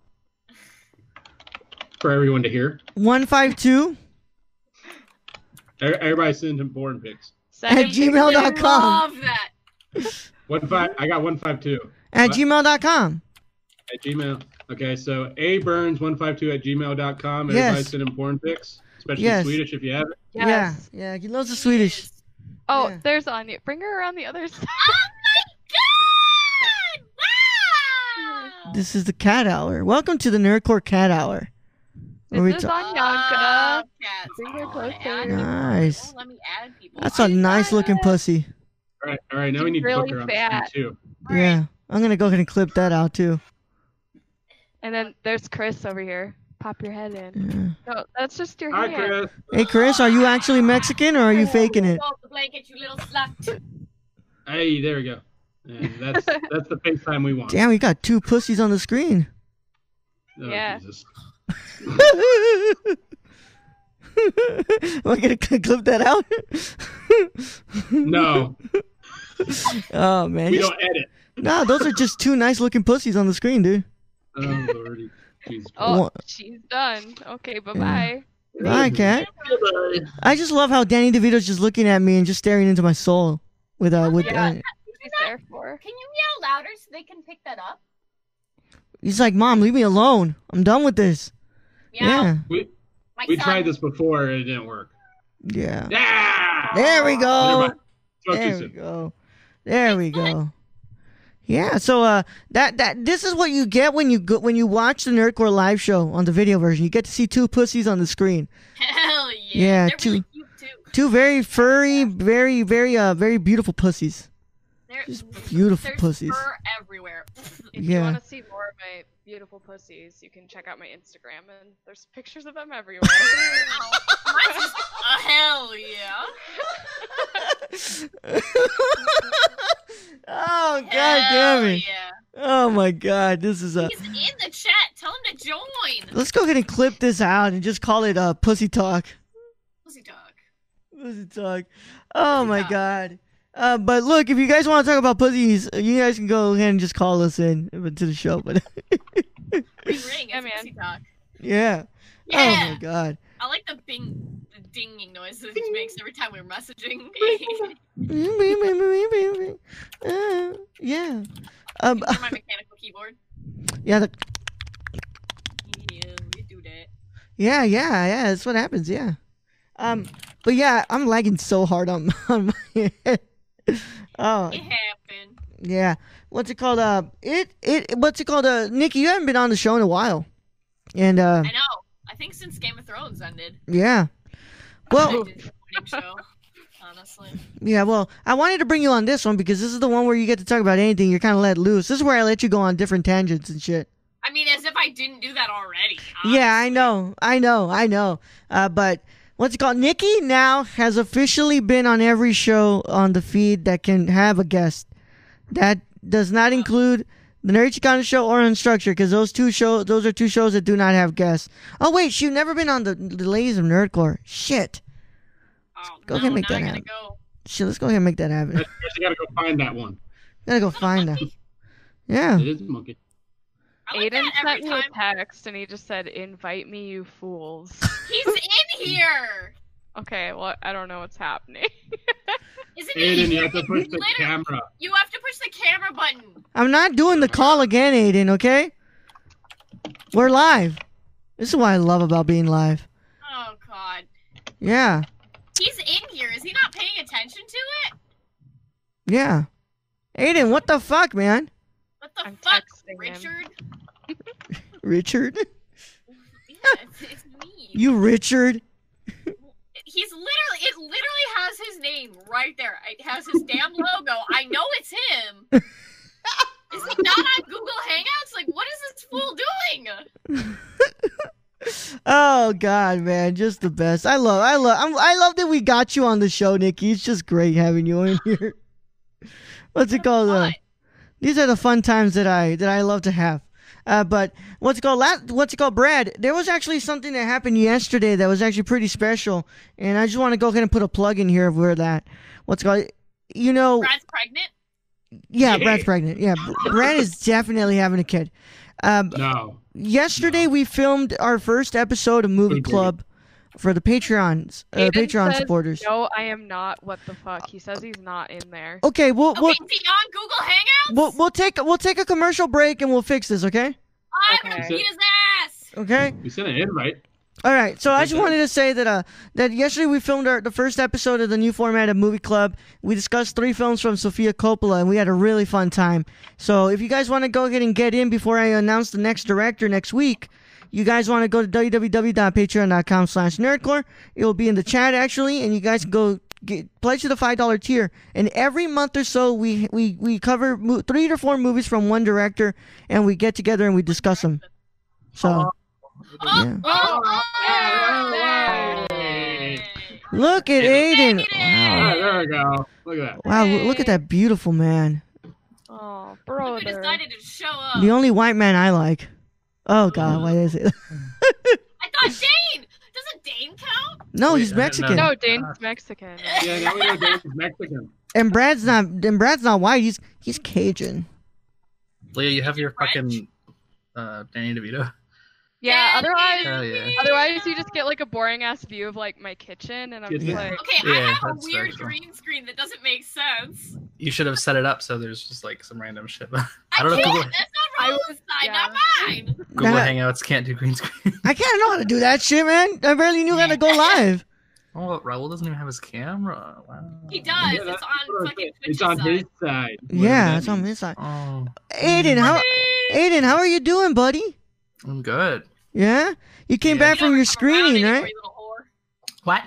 For everyone to hear. one five two E- Everybody send him porn pics. Send at him gmail dot com. Love that. One five. I got one five two at What? gmail dot com. at Gmail. Okay, so a burns one five two at gmail dot com. Everybody Yes. send him porn pics, especially Yes. Swedish if you have it. Yes. Yeah, yeah, he loves the Swedish. Oh, Yeah. there's Anya. Bring her around the other side. Oh my god! Wow! This is the Cat Hour. Welcome to the Nerdcore Cat Hour. Where we This is ta- on Love Yonka. cats. Bring her Oh, I closer. add people. Nice. Oh, let me add people. That's a nice looking pussy. All right, all right. Now we She's need really Booker on the fat. screen too. All right. Yeah, I'm gonna go ahead and clip that out too. And then there's Chris over here. Pop your head in. Yeah. No, that's just your Hi, hand. Chris. Hey Chris, are you actually Mexican or are you faking it? Off the blanket, you little slut. Hey, there we go. And that's that's the FaceTime we want. Damn, we got two pussies on the screen. Oh, Yeah. Jesus. Am I gonna cl- clip that out? No, Oh man. we you- don't edit. No, those are just two nice looking pussies on the screen, dude. Oh, Lordy. Jesus. Oh, What? she's done. Okay, bye-bye. Bye, cat. Goodbye. I just love how Danny DeVito's just looking at me and just staring into my soul with uh with Yeah. uh, She's there for. Can you yell louder so they can pick that up? he's like, Mom, leave me alone. I'm done with this. Yeah. We My we son. tried this before and it didn't work. Yeah. Yeah. There we Never go. mind. Spoke too There we soon. go. There we go. Yeah, so uh, that that this is what you get when you go, when you watch the Nerdcore live show on the video version. You get to see two pussies on the screen. Hell yeah. Yeah, They're two- really cute too. Two very furry, very very uh very beautiful pussies. They're, Just beautiful there's pussies. fur everywhere. If Yeah. you want to see more of my beautiful pussies, you can check out my Instagram, and there's pictures of them everywhere. Mine's just a hell yeah. Oh god Hell damn it! yeah. Oh my god, this is a. He's in the chat. Tell him to join. Let's go ahead and clip this out and just call it uh pussy talk. Pussy talk. Pussy talk. Oh my talk. god. Uh, but look, if you guys want to talk about pussies, you guys can go ahead and just call us in to the show. But Ring ring. Yeah, It's man. pussy talk. yeah. Oh Yeah. my god. I like the bing, the dinging noise that it makes every time we're messaging. Uh, yeah. Um. Use my mechanical keyboard. Yeah. The, Yeah, we do that. yeah. Yeah. Yeah. That's what happens. Yeah. Um. But yeah, I'm lagging so hard on on my head. Oh. It happened. Yeah. What's it called? Uh. It. It. What's it called? Uh. Nikki, you haven't been on the show in a while. And uh. I know. I think since Game of Thrones ended. Yeah. Well. It's a disappointing show, honestly. Yeah, well, I wanted to bring you on this one because this is the one where you get to talk about anything. You're kind of let loose. This is where I let you go on different tangents and shit. I mean, as if I didn't do that already. Yeah, I honestly. know. I know. I know. Uh, but what's it called? Nikki now has officially been on every show on the feed that can have a guest. That does not include the Nerd Chicana show or Unstructured because those two show those are two shows that do not have guests. Oh wait, she's never been on the, the Ladies of Nerdcore. Shit. Oh, Go no, ahead and make now that I gotta happen. go. Shit, let's go ahead and make that happen. First, you gotta go find that one. Gotta go find that. Yeah. It is a monkey. I like Aiden that every sent me a time. text, and he just said, "Invite me, you fools." He's in here. Okay, well, I don't know what's happening. Isn't he? Aiden, you have to push the Literally- camera. You have to push the camera button. I'm not doing the call again, Aiden, okay? We're live. This is what I love about being live. Oh God. Yeah. He's in here. Is he not paying attention to it? Yeah. Aiden, what the fuck, man? What the I'm fuck, texting him. Richard? Richard? Yeah, it's, it's me. You Richard? He's literally, it literally has his name right there. It has his damn logo. I know it's him. Is he not on Google Hangouts? Like, what is this fool doing? Oh god, man, just the best. I love I love I'm, I love that we got you on the show, Nikki. It's just great having you in here. What's it called? Uh, What? these are the fun times that I that I love to have. Uh, but what's it called? Last, what's it called, Brad? There was actually something that happened yesterday that was actually pretty special, and I just want to go ahead and put a plug in here for that. What's it called? You know, Brad's pregnant? yeah, Yeah. Brad's pregnant. Yeah, Br- Brad is definitely having a kid. Um, No. yesterday we filmed our first episode of Movie Wait, wait. Club for the Patreons, uh, Aiden Patreon says, supporters. No, I am not. What the fuck? He says he's not in there. Okay, we'll Okay, we'll, is he on Google Hangouts? we'll we'll take we'll take a commercial break and we'll fix this. Okay. I'm gonna Okay. beat his ass! Okay. You sent an invite. All right, so I just Okay. wanted to say that uh that yesterday we filmed our the first episode of the new format of Movie Club. We discussed three films from Sofia Coppola, and we had a really fun time. So if you guys want to go ahead and get in before I announce the next director next week, you guys want to go to w w w dot patreon dot com slash nerdcore. It will be in the chat actually, and you guys can go get, pledge to the five dollar tier. And every month or so, we we we cover mo- three to four movies from one director, and we get together and we discuss them. So. Oh, Yeah. oh, oh, Hey. hey. Look at Aiden. Ah, Wow. there we go. Look at that. Wow, lo- look at that beautiful man. Oh, Who brother. decided to show up? The only white man I like. Oh god, why is it? I thought Dane! Doesn't Dane count? No, Wait, he's I didn't Mexican. know. No, Dane's Mexican. Yeah, now we know Dave's Mexican. And Brad's not and Brad's not white, he's he's Cajun. Leah, you have your French? fucking uh, Danny DeVito. Yeah, Yeah, otherwise, Hell yeah. otherwise you just get like a boring ass view of like my kitchen, and I'm just Yeah. like, Okay, I Yeah, have a that's weird special. green screen that doesn't make sense. You should have set it up so there's just like some random shit. I I, don't know if can't. Google, That's not I Rose's was- side, yeah. not mine. Google Nah. Hangouts can't do green screen. I can't know how to do that shit, man. I barely knew how to go live. Oh, Raul doesn't even have his camera. Wow. He does. Yeah, it's that's on what I'm fucking saying. Twitch's It's on side. his side. whatever Yeah, that it's on means. his side. Oh, Aiden, how Aiden, how are you doing, buddy? I'm good. Yeah, you came Yeah. back You from don't your ever come around screening, anymore, right? you little whore. What?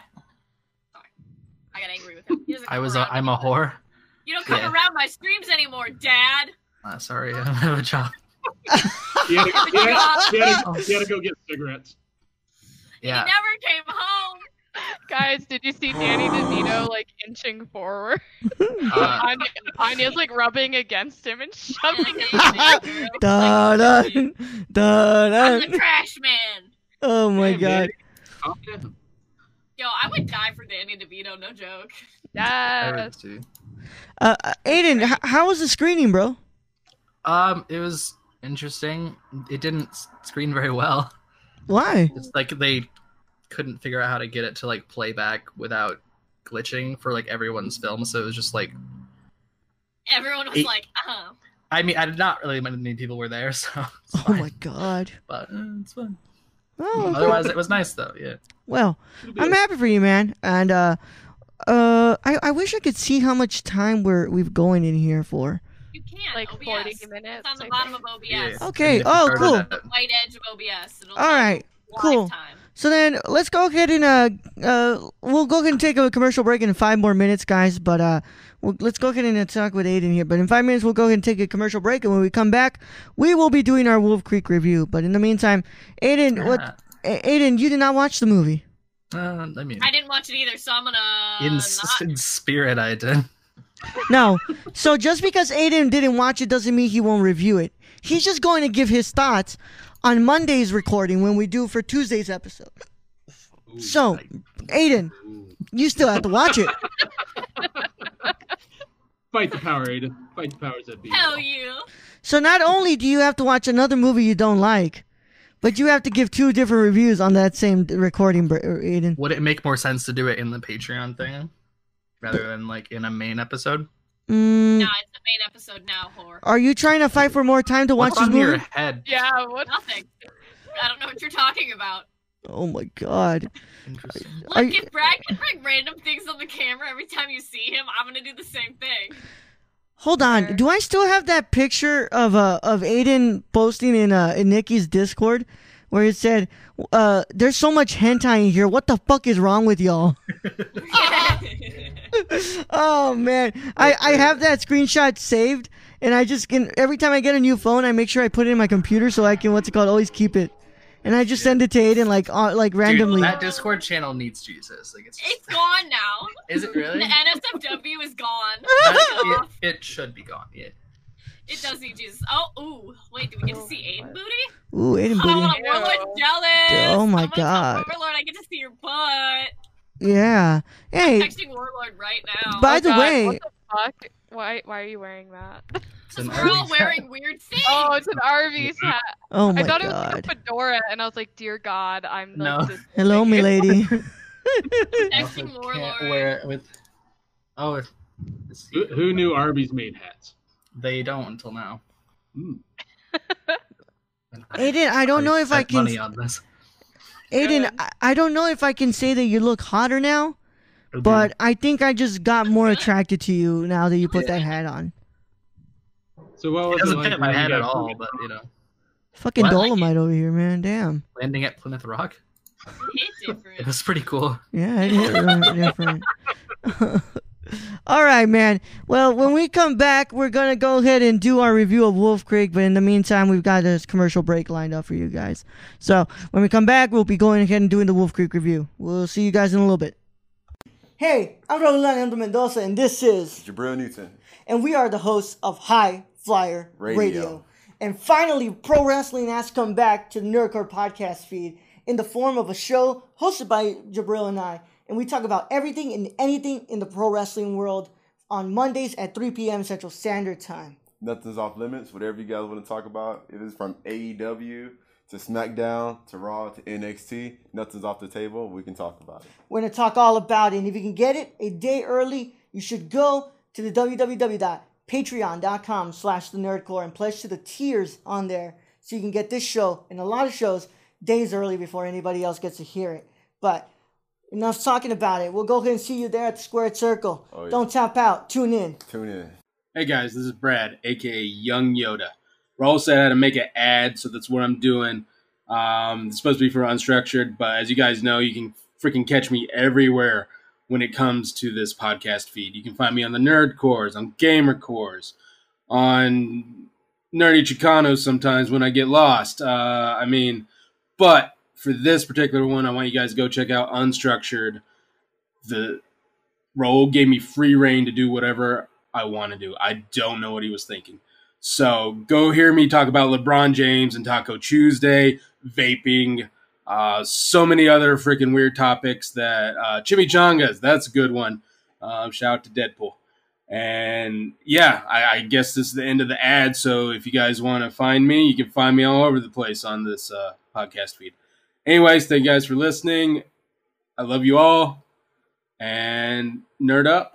I got angry with him. He doesn't I come was. A, around I'm a anymore. whore. You don't come Yeah. around my streams anymore, Dad. Uh, sorry, I don't have a job. He had, to, he, had, he, had to, he had to go get cigarettes. Yeah. He never came home. Guys, did you see Danny DeVito like inching forward? Uh, Anya, Anya's like rubbing against him and shoving him. Da da da I'm the da. trash man. Oh my Yeah, god. man. Calm down. Yo, I would die for Danny DeVito, no joke. I Yes. would too. Uh, uh, Aiden, h- how was the screening, bro? Um, it was interesting. It didn't s- screen very well. Why? It's like they couldn't figure out how to get it to like play back without glitching for like everyone's film. So it was just like, Everyone was Eight- like, uh-huh. I mean, I did not really many people were there, so it's Oh fine. my god. But uh, it's fun. Oh, Otherwise, it was nice though. Yeah. well, I'm happy for you, man. And uh, uh, I, I wish I could see how much time we're we've going in here for. You can. Like O B S. forty minutes. It's on the I bottom think. of O B S. Yeah. Okay. And Oh, started cool. at- White edge of O B S. It'll All tell you right. live Cool. time. So then let's go ahead and uh, uh, we'll go ahead and take a commercial break in five more minutes, guys. But uh, we'll, let's go ahead and uh, talk with Aiden here. But in five minutes, we'll go ahead and take a commercial break, and when we come back, we will be doing our Wolf Creek review. But in the meantime, Aiden, what? Ah, A- Aiden, you did not watch the movie. uh, I mean, I didn't watch it either, so I'm gonna in, not. s- in spirit, I did. No. So just because Aiden didn't watch it doesn't mean he won't review it. He's just going to give his thoughts on Monday's recording when we do for Tuesday's episode. Ooh, So, like, Aiden, ooh. you still have to watch it. Fight the power, Aiden. Fight the powers that be. Hell you. So not only do you have to watch another movie you don't like, but you have to give two different reviews on that same recording, Br- Aiden. Would it make more sense to do it in the Patreon thing rather than like in a main episode? Mm, Nah, it's the main episode now, whore. are you trying to fight for more time to watch What's this on your movie? head? Yeah. What? Nothing. I don't know what you're talking about. Oh my god. Interesting. Are Look, you- if Brad can bring random things on the camera every time you see him, I'm gonna do the same thing. Hold on. Do I still have that picture of uh of Aiden posting in uh in Nikki's Discord where it said, uh, "There's so much hentai in here. What the fuck is wrong with y'all?" Oh man, I I have that screenshot saved, and I just can every time I get a new phone, I make sure I put it in my computer so I can what's it called always keep it, and I just send it to Aiden like uh, like randomly. Dude, that Discord channel needs Jesus. Like it's. Just, It's gone now. is it The really? N S F W is gone. That- it, it should be gone. Yeah. It does need Jesus. Oh, ooh. Wait, do we get to see Aiden booty? Ooh, Aiden Oh, booty. Warlord's jealous. Oh my I'm gonna tell God. Warlord, I get to see your butt. Yeah. Hey, Texting Warlord right now. by Oh, the God, way, What the fuck? Why? Why are you wearing that? It's an We're all Arby's wearing weird things. Oh, it's an Arby's hat. oh my I thought it was like a god. fedora, and I was like, "Dear God, I'm like No. this Hello, big." me lady. Texting Also Warlord. can't wear it with. Oh, it's, it's Who, who knew Arby's made hats? they don't until now. Hmm. Aiden, I don't know if I spent can. money on this. Aiden, I, I don't know if I can say that you look hotter now, but I think I just got more attracted to you now that you put that hat on. So what it was it doesn't like fit my when you head at got all, booted? but you know, Fucking What? Dolomite over here, man. Damn. landing at Plymouth Rock, Hit it different. was pretty cool. Yeah, it hit really different. All right, man. Well, when we come back, we're gonna go ahead and do our review of Wolf Creek. But in the meantime, we've got this commercial break lined up for you guys. So when we come back, we'll be going ahead and doing the Wolf Creek review. We'll see you guys in a little bit. Hey, I'm Raul Alejandro Mendoza, and this is, Jabril Newton. and we are the hosts of High Flyer Radio. Radio. And finally, pro wrestling has come back to the Nerdcore podcast feed in the form of a show hosted by Jabril and I. And we talk about everything and anything in the pro wrestling world on Mondays at three p.m. Central Standard Time. Nothing's off limits. Whatever you guys want to talk about, if it's from A E W to SmackDown to Raw to N X T, nothing's off the table. We can talk about it. We're going to talk all about it. And if you can get it a day early, you should go to the www.patreon.com slash the nerdcore and pledge to the tiers on there so you can get this show and a lot of shows days early before anybody else gets to hear it. But enough talking about it. We'll go ahead and see you there at the Squared Circle. Oh, yeah. Don't tap out. Tune in. Tune in. Hey guys, this is Brad, aka Young Yoda. Raul said I had to make an ad, so that's what I'm doing. Um, it's supposed to be for Unstructured, but as you guys know, you can freaking catch me everywhere when it comes to this podcast feed. You can find me on the Nerd Cores, on Gamer Cores, on Nerdy Chicano sometimes when I get lost. Uh, I mean, but for this particular one, I want you guys to go check out Unstructured. The Raul gave me free reign to do whatever I want to do. I don't know what he was thinking. So go hear me talk about LeBron James and Taco Tuesday, vaping, uh, so many other freaking weird topics that uh, chimichangas, that's a good one. Uh, shout out to Deadpool. And yeah, I, I guess this is the end of the ad. So if you guys want to find me, you can find me all over the place on this uh, podcast feed. Anyways, thank you guys for listening. I love you all. And nerd up.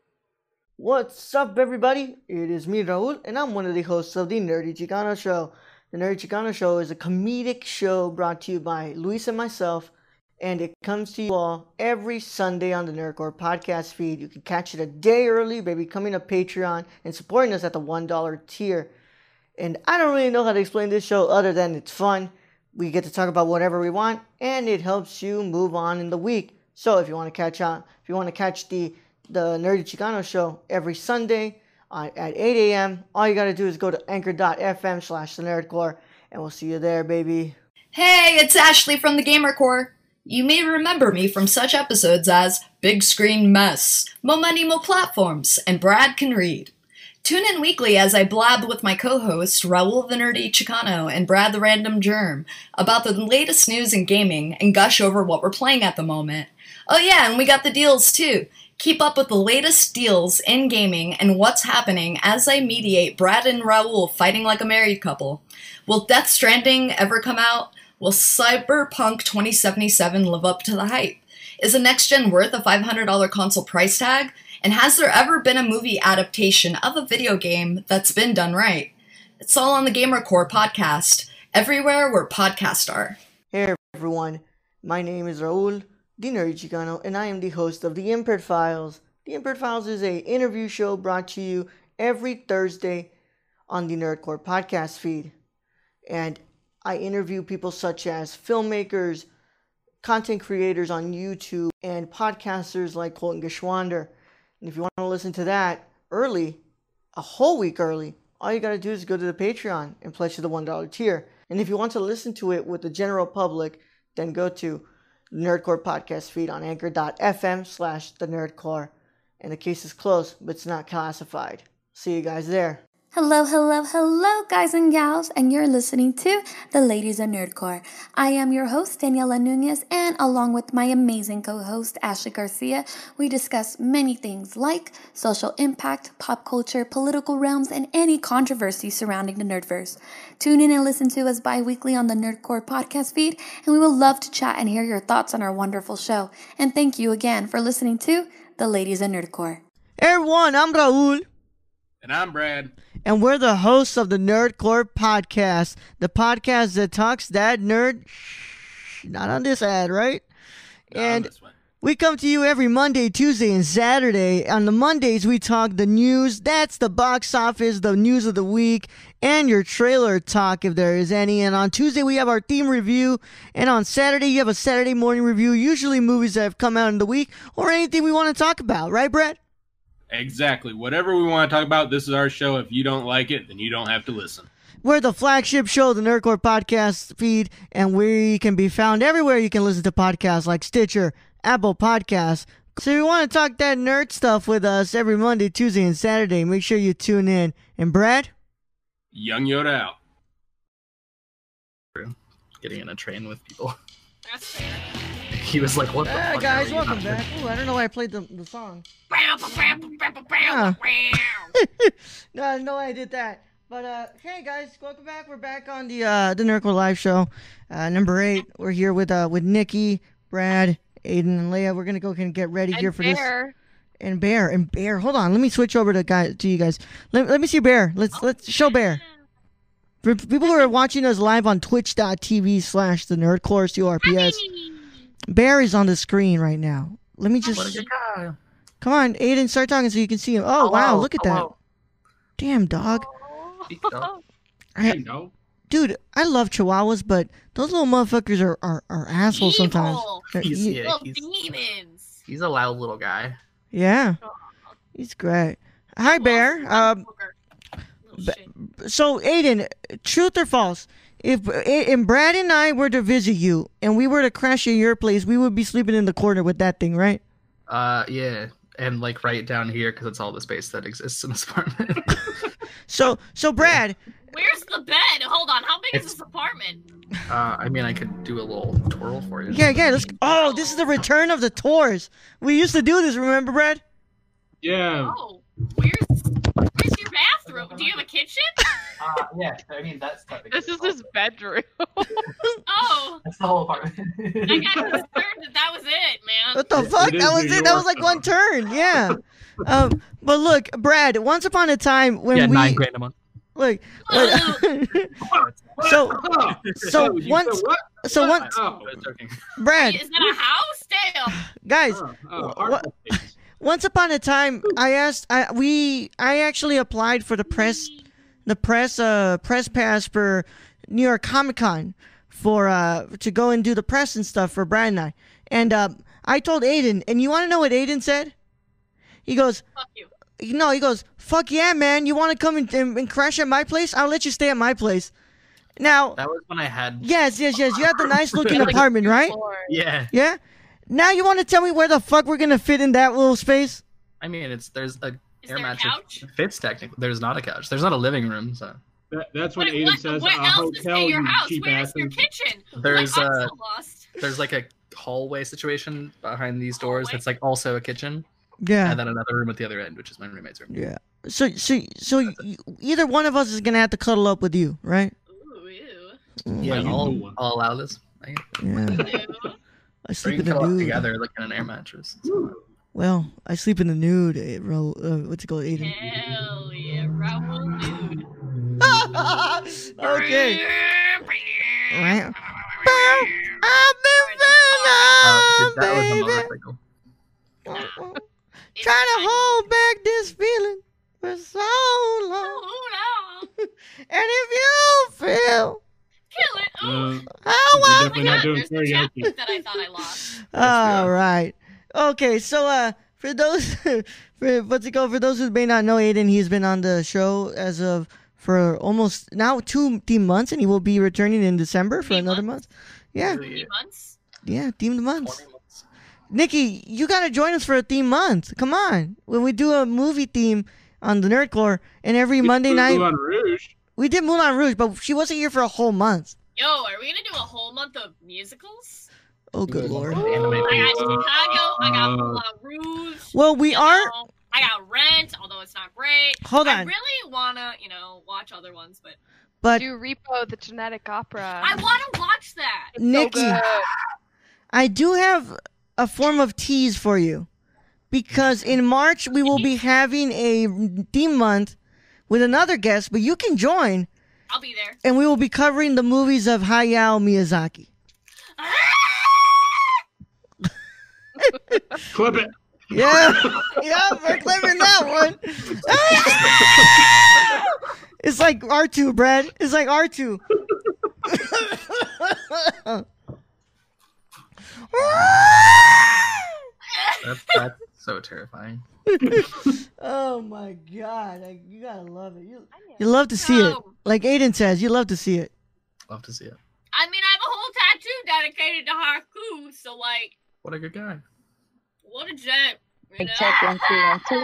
What's up, everybody? It is me, Raul, and I'm one of the hosts of the Nerdy Chicano Show. The Nerdy Chicano Show is a comedic show brought to you by Luis and myself, and it comes to you all every Sunday on the Nerdcore podcast feed. You can catch it a day early by becoming a Patreon and supporting us at the one dollar tier. And I don't really know how to explain this show other than it's fun. We get to talk about whatever we want, and it helps you move on in the week. So if you want to catch on, if you want to catch the the Nerdy Chicano Show every Sunday uh, at eight a.m. all you gotta do is go to anchor.fm slash the nerdcore, and we'll see you there, baby. Hey, it's Ashley from the Gamer Core. You may remember me from such episodes as Big Screen Mess, Mo Money Mo Platforms, and Brad Can Read. Tune in weekly as I blab with my co-hosts Raul the Nerdy Chicano and Brad the Random Germ about the latest news in gaming and gush over what we're playing at the moment. Oh yeah, and we got the deals too. Keep up with the latest deals in gaming and what's happening as I mediate Brad and Raul fighting like a married couple. Will Death Stranding ever come out? Will Cyberpunk twenty seventy-seven live up to the hype? Is a next-gen worth a five hundred dollars console price tag? And has there ever been a movie adaptation of a video game that's been done right? It's all on the Gamer Core podcast, everywhere where podcasts are. Hey everyone, my name is Raul, the Nerdy Chicano, and I am the host of The Impaired Files. The Impaired Files is a interview show brought to you every Thursday on the Nerdcore podcast feed. And I interview people such as filmmakers, content creators on YouTube, and podcasters like Colton Geschwander. And if you want to listen to that early, a whole week early, all you got to do is go to the Patreon and pledge to the one dollar tier. And if you want to listen to it with the general public, then go to Nerdcore podcast feed on anchor.fm slash the nerdcore. And the case is closed, but it's not classified. See you guys there. Hello, hello, hello, guys and gals, and you're listening to The Ladies of Nerdcore. I am your host, Daniela Nunez, and along with my amazing co-host, Ashley Garcia, we discuss many things like social impact, pop culture, political realms, and any controversy surrounding the Nerdverse. Tune in and listen to us bi-weekly on the Nerdcore podcast feed, and we will love to chat and hear your thoughts on our wonderful show. And thank you again for listening to The Ladies of Nerdcore. Hey everyone, I'm Raul. And I'm Brad. And we're the hosts of the Nerdcore podcast, the podcast that talks that nerd. Shh, not on this ad, right? Not and on this one. We come to you every Monday, Tuesday, and Saturday. On the Mondays, we talk the news. That's the box office, the news of the week, and your trailer talk, if there is any. And on Tuesday, we have our theme review. And on Saturday, you have a Saturday morning review, usually movies that have come out in the week or anything we want to talk about. Right, Brett? Exactly. Whatever we want to talk about, this is our show. If you don't like it, then you don't have to listen. We're the flagship show, the Nerdcore podcast feed, and we can be found everywhere you can listen to podcasts like Stitcher, Apple Podcasts. So if you want to talk that nerd stuff with us every Monday, Tuesday, and Saturday, make sure you tune in. And Brad? Young Yoda out. Getting in a train with people. That's fair. He was like, what the Hey fuck guys, are you welcome not back. Ooh, I don't know why I played the, the song. Yeah. No, no, I did that. But uh, hey guys, welcome back. We're back on the uh, the Nerdcore Live Show, uh, number eight. We're here with uh with Nikki, Brad, Aiden, and Leia. We're gonna go and get ready And here for Bear. this. And Bear, and Bear. Hold on, let me switch over to guys to you guys. Let, let me see Bear. Let's let's show Bear. For people who are watching us live on twitch.tv slash the Nerdcore C O R P S. Bear is on the screen right now. Let me What a just good guy. come on, Aiden, start talking so you can see him. Oh wow, Hello, look at hello. that. Damn dog. Speak up. I- You know? dude, I love Chihuahuas, but those little motherfuckers are are, are assholes sometimes. Evil. They're He's- e- yeah, Little he's- demons. He's a loud little guy. yeah, he's great. Hi, Bear. Um, Little Ba- shit. so Aiden, truth or false? If and Brad and I were to visit you and we were to crash at your place, we would be sleeping in the corner with that thing, right? Uh, yeah, and like right down here because it's all the space that exists in this apartment. So, so Brad, Where's the bed? Hold on. How big is It's- this apartment? uh, I mean, I could do a little twirl for you. yeah, yeah. Let's. Oh, this is the return of the tours. We used to do this. Remember, Brad? Yeah. Oh, where's where's your bathroom? Do you have a kitchen? Uh, yeah, I mean, that's technically. This is his bedroom. Oh, That's the whole apartment. I got concerned that that was it, man. What the fuck? it is That was New it. That was York, like one turn. Yeah. um, but look, Brad. Once upon a time, when Yeah, we nine grand a month. look, look so so You once said what? so What? once Oh. I was joking. Brad, Is that a house? Damn. guys. Oh, oh, What- article space. Once upon a time, I asked, I we, I actually applied for the press, the press, uh, press pass for New York Comic Con for uh to go and do the press and stuff for Brad and I. And uh, I told Aiden, and you want to know what Aiden said? He goes, Fuck you. no, he goes, fuck yeah, man. You want to come and, and, and crash at my place? I'll let you stay at my place. Now, That was when I had. yes, yes, yes. You have the nice looking Like, apartment, right? floor. Yeah. Yeah. Now you want to tell me where the fuck we're gonna fit in that little space? I mean, it's there's a Is air there a mattress. couch? It fits technically. There's not a couch. There's not a living room. So That, that's when What, Aiden what, says what a else is hotel, in your you house? cheap Where's your asses. kitchen? There's, like, I'm uh, so lost. there's like a hallway situation behind these doors. Hallway? That's like also a kitchen, Yeah. and then another room at the other end, which is my roommate's room. Yeah. So, so, so you, either one of us is gonna have to cuddle up with you, right? Ooh, ew. Yeah, you I'll, do one. I'll allow this. I, Yeah. Ew. I we sleep can in the cuddle up nude. together like in an air mattress. Well, I sleep in the nude. eh, Ro, uh, what's it called, Aiden? Hell yeah, Raoul dude. Okay. Right. Oh, I've that was a been motorcycle. It's trying to fine. hold back this feeling for so long. Oh, no. And if you feel, Kill it. Ooh. Uh, how We're I definitely Oh my not God, doing there's the karaoke. chapter that I thought I lost. All right. Okay, so uh, for those, for what's it called? For those who may not know Aiden, he's been on the show as of for almost now two theme months, and he will be returning in December for Theme another months? month. Yeah, Three months. yeah, themed months. twenty months. Nikki, you gotta join us for a theme month. Come on, when we do a movie theme on the Nerdcore, and every Monday night Moulin Rouge. we did Moulin Rouge, but she wasn't here for a whole month. Yo, are we gonna do a whole month of musicals? Oh, good Good. lord. Animated. I got Chicago. I got Uh, Moulin Rouge. Well, we you are. know, I got Rent, although it's not great. Hold I on. really wanna, you know, watch other ones, but But Do Repo the Genetic Opera. I wanna watch that. It's so Nikki, good. I do have a form of tease for you. Because in March, we will be having a theme month with another guest, but you can join, I'll be there. and we will be covering the movies of Hayao Miyazaki. Clip it. Yeah, yeah, we're clipping that one. It's like R two, Brad. It's like R two. That's, that's so terrifying. Oh my god, I, you gotta love it. You, you love to see it. No. Like Aiden says, you love to see it. Love to see it. I mean, I have a whole tattoo dedicated to Haku, so like, What a good guy. what a gent. You Mic know? check, one, two,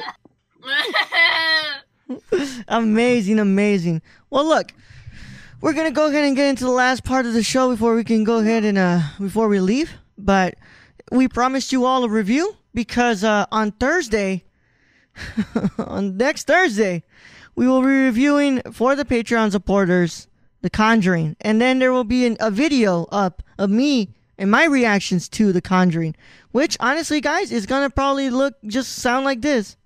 one, two. Amazing, amazing. Well, look, we're gonna go ahead and get into the last part of the show before we can go ahead and uh before we leave. But we promised you all a review because uh on Thursday, on next Thursday, we will be reviewing for the Patreon supporters The Conjuring, and then there will be an, a video up of me and my reactions to The Conjuring, which honestly, guys, is gonna probably look just sound like this.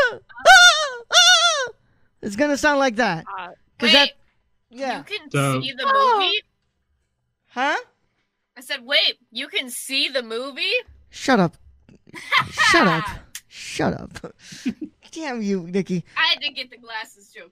It's gonna sound like that. Uh, Cause Wait, that, yeah, you can So- see the movie? huh? I said, wait, you can see the movie? Shut up. Shut up. Shut up. Damn you, Nikki. I didn't get the glasses joke.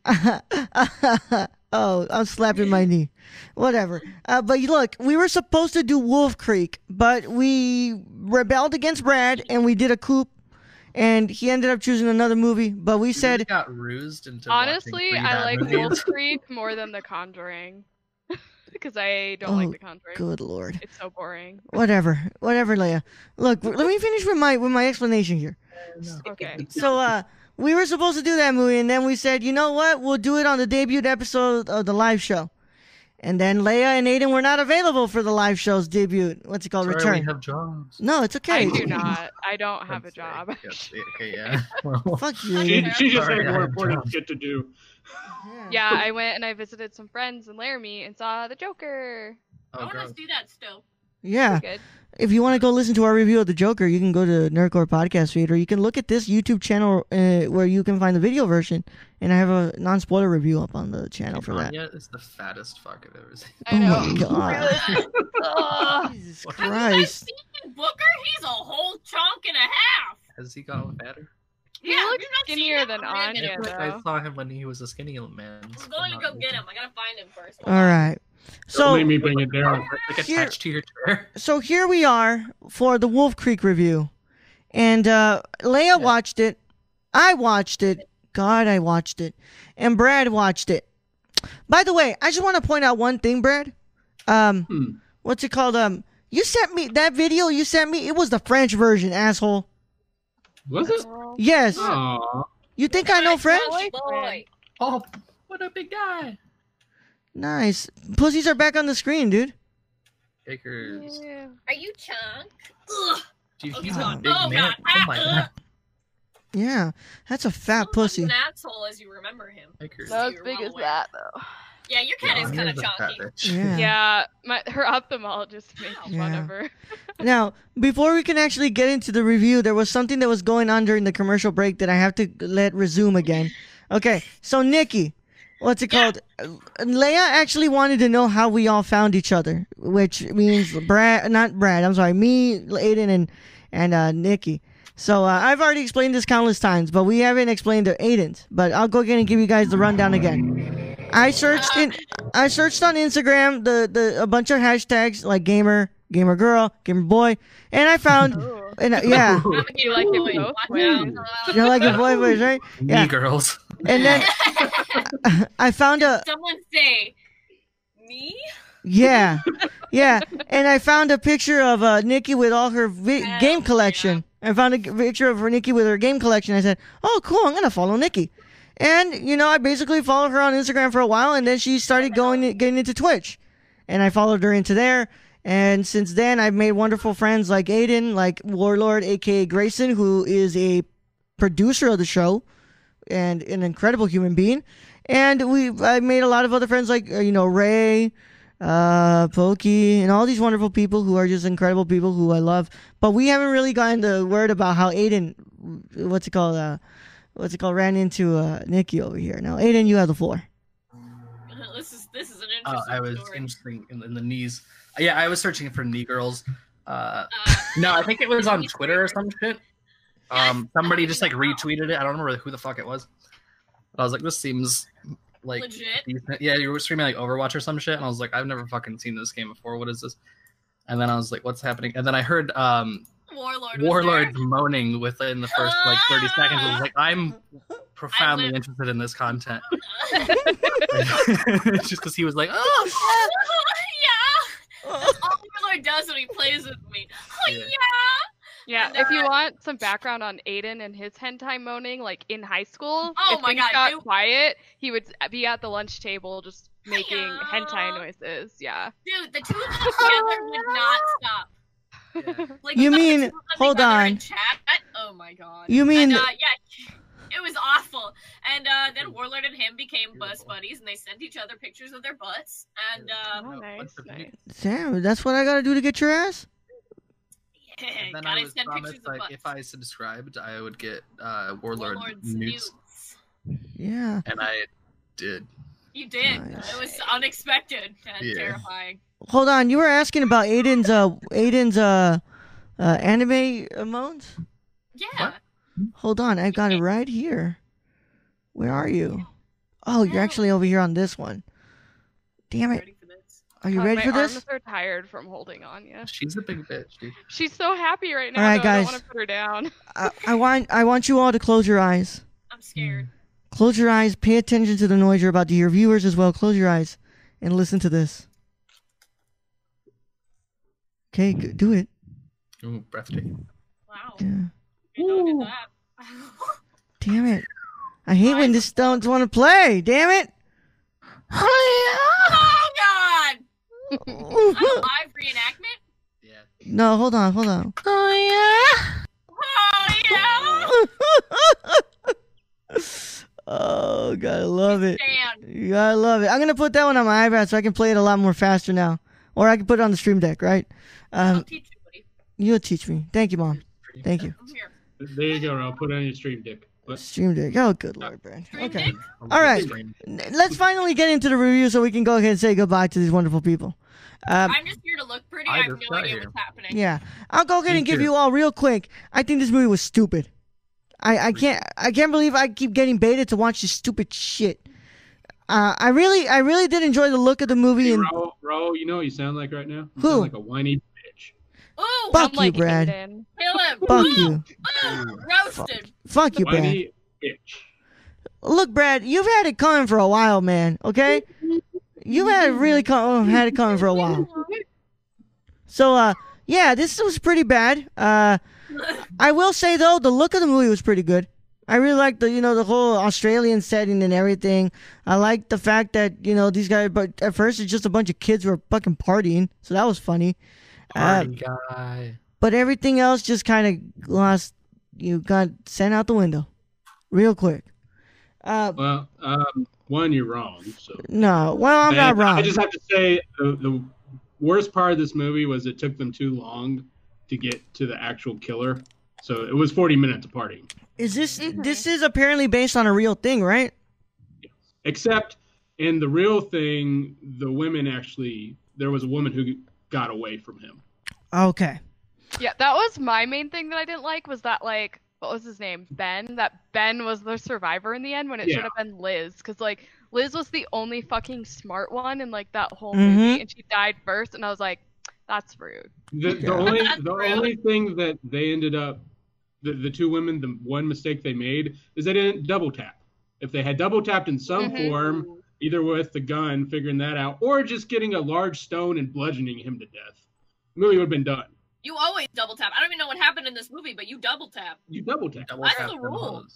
Oh, I'm slapping my knee. Whatever. Uh, but look, we were supposed to do Wolf Creek, but we rebelled against Brad, and we did a coup, and he ended up choosing another movie. But we We said, really got rused into Honestly, watching three I bad like movies. Wolf Creek more than The Conjuring. Because I don't oh, like The Conjuring. good lord. It's so boring. Whatever, whatever, Leia. Look, let me finish with my with my explanation here. Okay. So, uh, we were supposed to do that movie, and then we said, you know what? We'll do it on the debut episode of the live show. And then Leia and Aiden were not available for the live show's debut. What's it called? Sorry, Return. we have jobs. No, it's okay. I do not. I don't have a job. Okay, yeah. Fuck you. She, Aiden. she just Sorry, had I more have important jobs. shit to do. Yeah, I went and I visited some friends in Laramie and saw the Joker. Oh, I want to do that still. Yeah. Good. If you want to go listen to our review of the Joker, you can go to Nerdcore Podcast Feed, or you can look at this YouTube channel uh, where you can find the video version, and I have a non-spoiler review up on the channel for that. Anya is the fattest fuck I've ever seen. Oh my god. Ugh. Jesus What? Christ. Seen Booker? He's a whole chunk and a half. Has he gotten fatter? He Yeah, looks you're not seeing skinnier that than for a minute. Anya, I feel like I though. saw him when he was a skinny man. I'm going to go get him. I gotta find him first. All right. Don't So, make me bring it down. Like Here- attached to your chair. so here we are for the Wolf Creek review. And uh, Leia watched it. I watched it. God, I watched it. And Brad watched it. By the way, I just want to point out one thing, Brad. Um, Hmm. What's it called? Um, You sent me that video you sent me. It was the French version, asshole. Was it? Yes. Aw. You think I know French? Boy. Oh, what a big guy. Nice. Pussies are back on the screen, dude. Bakers. Are you chunk? Ugh. Dude, Oh, he's God. a big Oh, man. God. Oh my god. Yeah, that's a fat pussy. An asshole as you remember him. Bakers. Not as big as that, though. Yeah, your cat is kind of chunky. Yeah. Yeah, my her ophthalmologist made fun Yeah. of her. Now, before we can actually get into the review, there was something that was going on during the commercial break that I have to let resume again. Okay, so Nikki, what's it called? Uh, Leia actually wanted to know how we all found each other, which means Brad, not Brad, I'm sorry, me, Aiden, and, and uh, Nikki. So uh, I've already explained this countless times, but we haven't explained to Aiden's. But I'll go again and give you guys the rundown again. I searched in, I searched on Instagram the, the a bunch of hashtags like gamer, gamer girl, gamer boy, and I found, and uh, yeah, You like it both ways. you know, like the boy boys, right? Yeah. Me girls. And then I found a, Someone say, me? yeah, yeah, and I found a picture of uh, Nikki with all her vi- game collection. I found a g- picture of her Nikki with her game collection. I said, "Oh, cool! I'm gonna follow Nikki." And you know, I basically followed her on Instagram for a while, and then she started going getting into Twitch, and I followed her into there. And since then, I've made wonderful friends like Aiden, like Warlord, aka Grayson, who is a producer of the show and an incredible human being. And we, I made a lot of other friends like uh, you know Ray, uh, Pokey, and all these wonderful people who are just incredible people who I love. But we haven't really gotten the word about how Aiden, what's it called, uh, what's it called, ran into uh, Nikki over here. Now, Aiden, you have the floor. This is this is an Oh, interesting I was story. interesting in, in the knees. Yeah, I was searching for knee girls. Uh, no, I think it was on Twitter or some shit. Um, somebody just like retweeted it. I don't remember who the fuck it was. But I was like, this seems like Legit? decent. Yeah, you were streaming like Overwatch or some shit, and I was like, I've never fucking seen this game before. What is this? And then I was like, what's happening? And then I heard um, Warlord. was Warlord moaning within the first like thirty seconds. I was like, I'm profoundly live- interested in this content. there. Just because he was like, oh, yeah. That's all Warlord does when he plays with me. Oh Yeah. yeah. Yeah, And, if you uh, want some background on Aiden and his hentai moaning, like in high school, Oh if my things God, got it- quiet, he would be at the lunch table just making Hiya. hentai noises. Yeah. Dude, the two of them together would not stop. Like, You the mean- two of them hold together on. in Chat, oh my god. You mean- And, uh, yeah, it was awful. And uh, then Warlord and him became bus buddies, and they sent each other pictures of their butts. And uh, Oh, nice, nice. Damn, that's what I gotta do to get your ass? And then gotta I was send promised pictures of like butts. if I subscribed, I would get uh, Warlord Warlord's nudes, nudes. Yeah. and I did. You did. Nice. It was unexpected and Yeah. terrifying. hold on. You were asking about Aiden's uh Aiden's uh, uh anime uh, moans. Yeah. Hold on, I've got it right here. Where are you? Oh, you're actually over here on this one. Damn it. Are you God, ready my for this? arms are tired from holding on you. She's a big bitch, dude. She's so happy right now. All right, though, I guys. don't want to put her down. I, I want I want you all to close your eyes. I'm scared. Close your eyes. Pay attention to the noise you're about to hear. Viewers as well. Close your eyes and listen to this. Okay, g- do it. Ooh, breathtaking. Wow. Yeah. You don't get that. Damn it! I hate when this don't want to play. Damn it! Oh God! On a live reenactment? No, hold on, hold on. Oh yeah! Oh god, I love it. Stand. You gotta love it. I'm gonna put that one on my iPad so I can play it a lot more faster now, or I can put it on the Stream Deck, right? Um, I'll teach you, buddy. You'll teach me. Thank you, Mom. Thank you. I'm here. There you go. I'll put it on your stream deck. What? Stream Deck. Oh, good lord, Brad. Stream Okay. Deck? All right. N- Let's finally get into the review so we can go ahead and say goodbye to these wonderful people. Um, I'm just here to look pretty. I I have just no got idea here. what's happening. yeah, I'll go ahead Me and give too. you all real quick. I think this movie was stupid. I, I can't I can't believe I keep getting baited to watch this stupid shit. Uh, I really I really did enjoy the look of the movie Hey, and Ro, Ro, you know what you sound like right now? You Who? sound like a whiny bitch. Ooh! fuck I'm you, like Brad. Aiden. Kill him! Fuck Ooh! you. Ooh! Roasted! Fuck you, Brad. Whiny bitch. Look, Brad, you've had it coming for a while, man. Okay, you've had it really com- had it coming for a while. So, uh, yeah, this was pretty bad. Uh, I will say though, the look of the movie was pretty good. I really liked the, you know, the whole Australian setting and everything. I liked the fact that, you know, these guys, but at first it's just a bunch of kids who were fucking partying, so that was funny. Uh, Party guy. but everything else just kind of lost, you got sent out the window, real quick. Uh, Well, um, one, you're wrong. So. no, well, I'm And not wrong. I just have to say the, the worst part of this movie was it took them too long to get to the actual killer. So it was forty minutes of partying. Is this this is apparently based on a real thing, right? Except in the real thing, the women actually, there was a woman who got away from him. Okay. Yeah, that was my main thing that I didn't like was that like what was his name? Ben. That Ben was the survivor in the end when it Yeah. should have been Liz, because like Liz was the only fucking smart one in like that whole Mhm. movie, and she died first, and I was like, that's rude. The, the Yeah. only That's the rude. only thing that they ended up, the, the two women, the one mistake they made is they didn't double tap. If they had double tapped in some Mhm. form, either with the gun, figuring that out, or just getting a large stone and bludgeoning him to death, the movie would have been done. You always double tap. I don't even know what happened in this movie, but you double tap. You double tap. Double That's tap the them rule. hoes.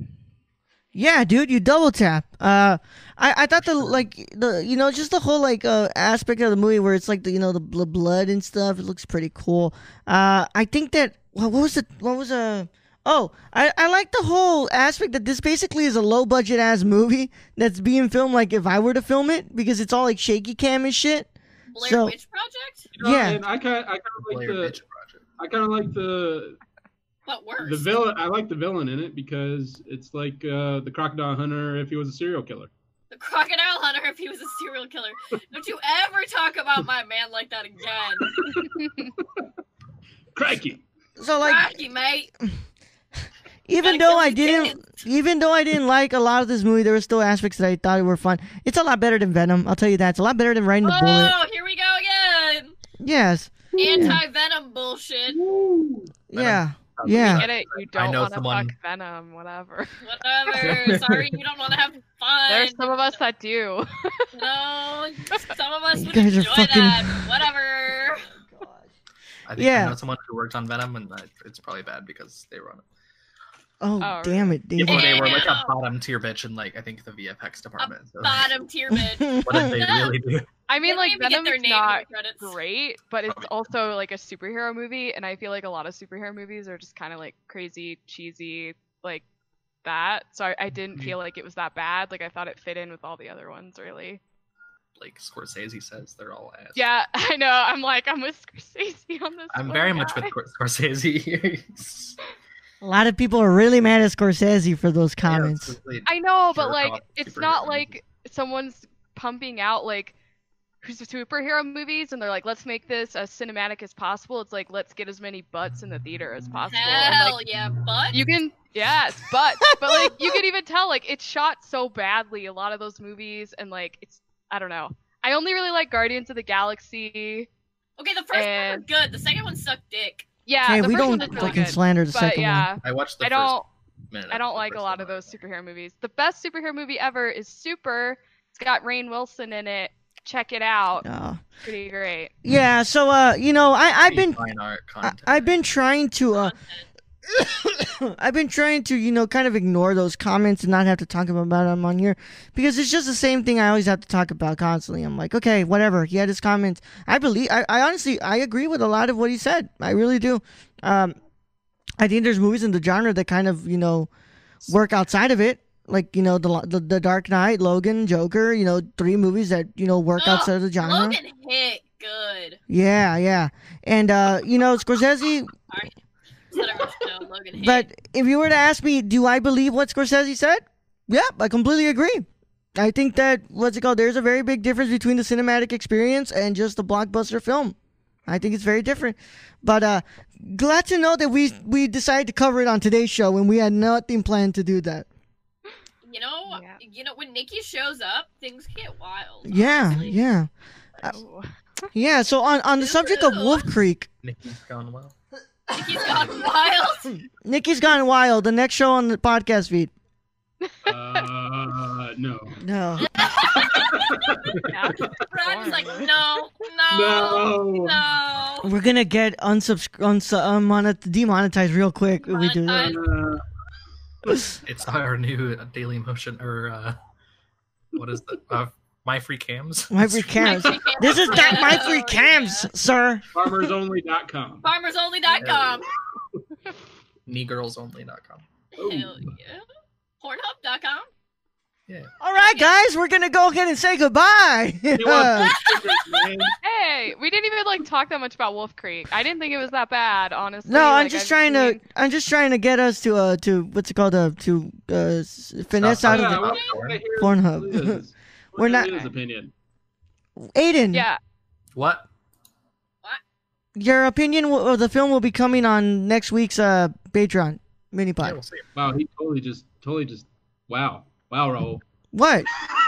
Yeah, dude, you double tap. Uh, I, I thought the like the you know just the whole like uh aspect of the movie where it's like the you know the bl- blood and stuff. It looks pretty cool. Uh, I think that what, what was it? What was a oh I I like the whole aspect that this basically is a low budget ass movie that's being filmed like if I were to film it because it's all like shaky cam and shit. Blair So- Witch Project? You know, Yeah. and I kind I kind of like Blair the Witch Project. I kind of like the But worse. the villain. I like the villain in it because it's like uh, the Crocodile Hunter if he was a serial killer. The Crocodile Hunter if he was a serial killer. Don't you ever talk about my man like that again. Crikey. So like Rocky, mate. even Gotta though kill I these didn't even though I didn't like a lot of this movie, there were still aspects that I thought were fun. It's a lot better than Venom. I'll tell you that. It's a lot better than Riding the Bullet. Oh, here we go again. Yes. Anti-venom bullshit. Yeah. Um, Yeah. Get it? You I don't know want to someone- fuck Venom, whatever. Whatever. Sorry, you don't want to have fun. There's some of us that do. No, some of us You would guys are enjoy fucking- that. Whatever. I think Yeah. I know someone who worked on Venom, and I, it's probably bad because they were on it. Oh, Oh, damn it, dude. Well, they were like a Yeah. bottom tier bitch in like I think the V F X department. So. Bottom tier bitch. What did they really do? I mean, They like don't even get Venom's their name in not the credits. great, but it's also like a superhero movie, and I feel like a lot of superhero movies are just kind of like crazy, cheesy, like that. So I, I didn't Mm. feel like it was that bad. Like I thought it fit in with all the other ones, really. Like Scorsese says, they're all ass. Yeah, I know. I'm like, I'm with Scorsese on this. I'm one very much guy. with Scor- Scorsese. A lot of people are really mad at Scorsese for those Yeah, comments. it's really I know, but jerk like, off it's superhero not movies. like someone's pumping out like superhero movies, and they're like, let's make this as cinematic as possible. It's like, let's get as many butts in the theater as possible. And, Hell like, yeah, but you can, yes, butts, but like you can even tell like it's shot so badly. A lot of those movies, and like it's, I don't know. I only really like Guardians of the Galaxy. Okay, the first and... one was good. The second one sucked dick. Yeah, Hey, the we first don't one is really fucking good, slander the but second yeah, one. I watched the I first don't. minute I don't of the like a first lot one. of those superhero movies. The best superhero movie ever is Super. It's got Rainn Wilson in it. Check it out. Oh. Pretty great. Yeah, so uh, you know, I I've been Fine art I, content. I've been trying to uh I've been trying to, you know, kind of ignore those comments and not have to talk about them on here because it's just the same thing I always have to talk about constantly. I'm like, okay, whatever. He had his comments. I believe I, I honestly I agree with a lot of what he said. I really do. Um I think there's movies in the genre that kind of, you know, work outside of it. Like, you know, the, the the Dark Knight, Logan, Joker, you know, three movies that, you know, work Ugh, outside of the genre. Logan hit good. Yeah, yeah. And, uh, you know, Scorsese, Sorry. Just let everyone know Logan hit. but if you were to ask me, do I believe what Scorsese said? Yeah, I completely agree. I think that, what's it called, there's a very big difference between the cinematic experience and just the blockbuster film. I think it's very different. But uh, glad to know that we we decided to cover it on today's show when we had nothing planned to do that. You know, Yeah. you know, when Nikki shows up, things get wild. Yeah, honestly. yeah. Uh, yeah, so on, on the subject of Wolf Creek, Nikki's gone well. Nikki's gone wild. Nikki's Gone Wild, the next show on the podcast feed. Uh, no. No. Brad's like, no, no, No. no. We're going to get unsubscri- uns- unmonet- demonetized real quick if we do that. Uh, It's our new Daily Motion, or uh, what is the uh, My Free Cams? My free cams. This is not my free cams, sir. farmers only dot com. farmers only dot com. knee girls only dot com. Hell yeah. Pornhub dot com. Yeah. All right, guys, we're going to go ahead and say goodbye. You want stickers, man? Hey, we didn't even like talk that much about Wolf Creek. I didn't think it was that bad, honestly. No, I'm Like, just I've trying seen- to. I'm just trying to get us to uh to what's it called uh to uh s- finesse out talking of Yeah, I the want to hear Pornhub. Liz. We're not- Liz' opinion. Aiden. Yeah. What? Your opinion w- of the film will be coming on next week's uh Patreon mini pod. Yeah, we'll see. Wow, he totally just, totally just, wow, wow, Raul. What,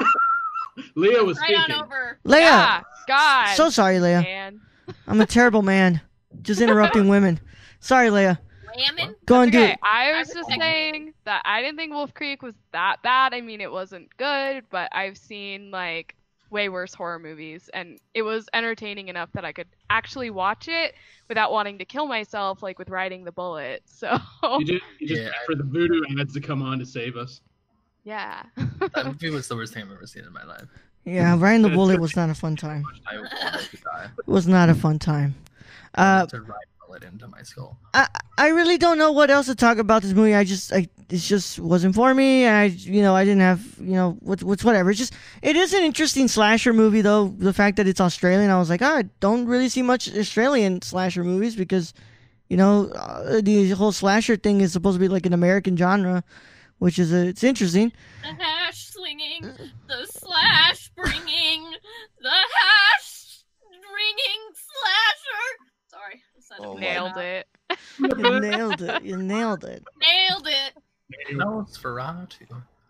Leah was Right on speaking. over. Leia? Yeah. God. So sorry, Leia. Man. I'm a terrible man. Just interrupting women. Sorry, Leia. Lammin'? Go and do Okay, it. I was I just respect saying that I didn't think Wolf Creek was that bad. I mean, it wasn't good, but I've seen like way worse horror movies, and it was entertaining enough that I could actually watch it without wanting to kill myself, like with Riding the Bullet. So You just, you just Yeah. wait for the voodoo ads to come on to save us. yeah. That movie was the worst thing I've ever seen in my life. Yeah, Riding the Bullet was not a fun time. I wanted to die. It was not a fun time. Uh, to ride a bullet into my skull. I I really don't know what else to talk about this movie. I just I it just wasn't for me, and I you know I didn't have you know what's what's whatever. It's just it is an interesting slasher movie though. The fact that it's Australian, I was like, oh, I don't really see much Australian slasher movies because you know uh, the whole slasher thing is supposed to be like an American genre, which is a, it's interesting. The hash slinging, the slash bringing, the hash bringing slasher. Sorry. I said Oh my Nailed it. You nailed it. You nailed it. Nailed it. Nosferatu.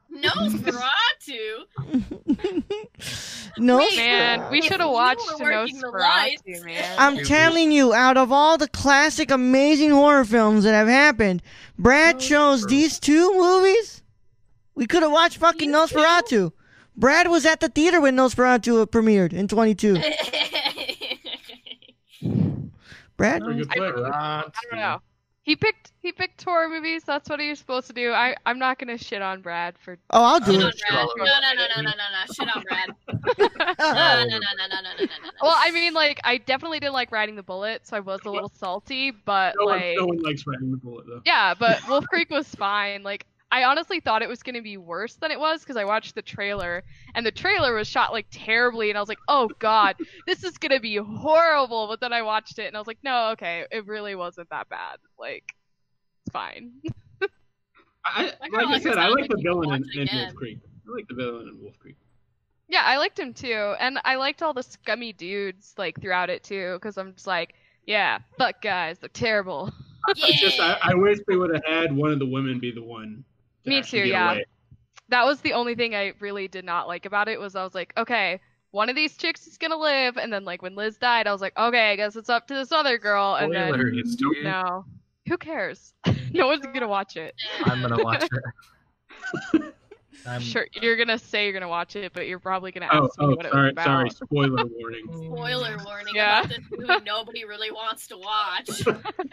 Nosferatu. No, Wait, Man, we If should have you watched were working the lights. Nosferatu, man. I'm Dude, telling you, out of all the classic, amazing horror films that have happened, Brad chose these two movies. We could have watched fucking These two? Nosferatu. Brad was at the theater when Nosferatu premiered in twenty-two. Brad? Pretty good I- flavor. I don't know. He picked he picked horror movies. That's what he was supposed to do. I I'm not gonna shit on Brad for. Oh, I'll do Shit it. on Brad. No, no, no, no, no, no, no. Shit on Brad. No, no, no, no, no, no, no, no, no. Well, I mean, like I definitely didn't like Riding the Bullet, so I was a little salty. But No one, like, no one likes riding the bullet though. yeah, but Wolf Creek was fine. Like I honestly thought it was gonna be worse than it was because I watched the trailer, and the trailer was shot like terribly, and I was like, oh god, this is gonna be horrible. But then I watched it, and I was like, no, okay, it really wasn't that bad. Like, it's fine. I, I like kinda I like said, it I sounds like like the you villain in, watch it in again. Wolf Creek. I like the villain in Wolf Creek. Yeah, I liked him too, and I liked all the scummy dudes like throughout it too, because I'm just like, yeah, fuck guys, they're terrible. It's just I, I wish they would have had one of the women be the one. to Me actually too, get yeah. away. That was the only thing I really did not like about it was I was like, okay, one of these chicks is gonna live, and then like when Liz died, I was like, okay, I guess it's up to this other girl, and then Spoiler, it's too- no, who cares? No one's gonna watch it. I'm gonna watch it. I'm, Sure, you're gonna say you're gonna watch it, but you're probably gonna ask Oh, me oh, what it sorry, was about. sorry. Spoiler warning. Spoiler warning Yeah. about this movie nobody really wants to watch.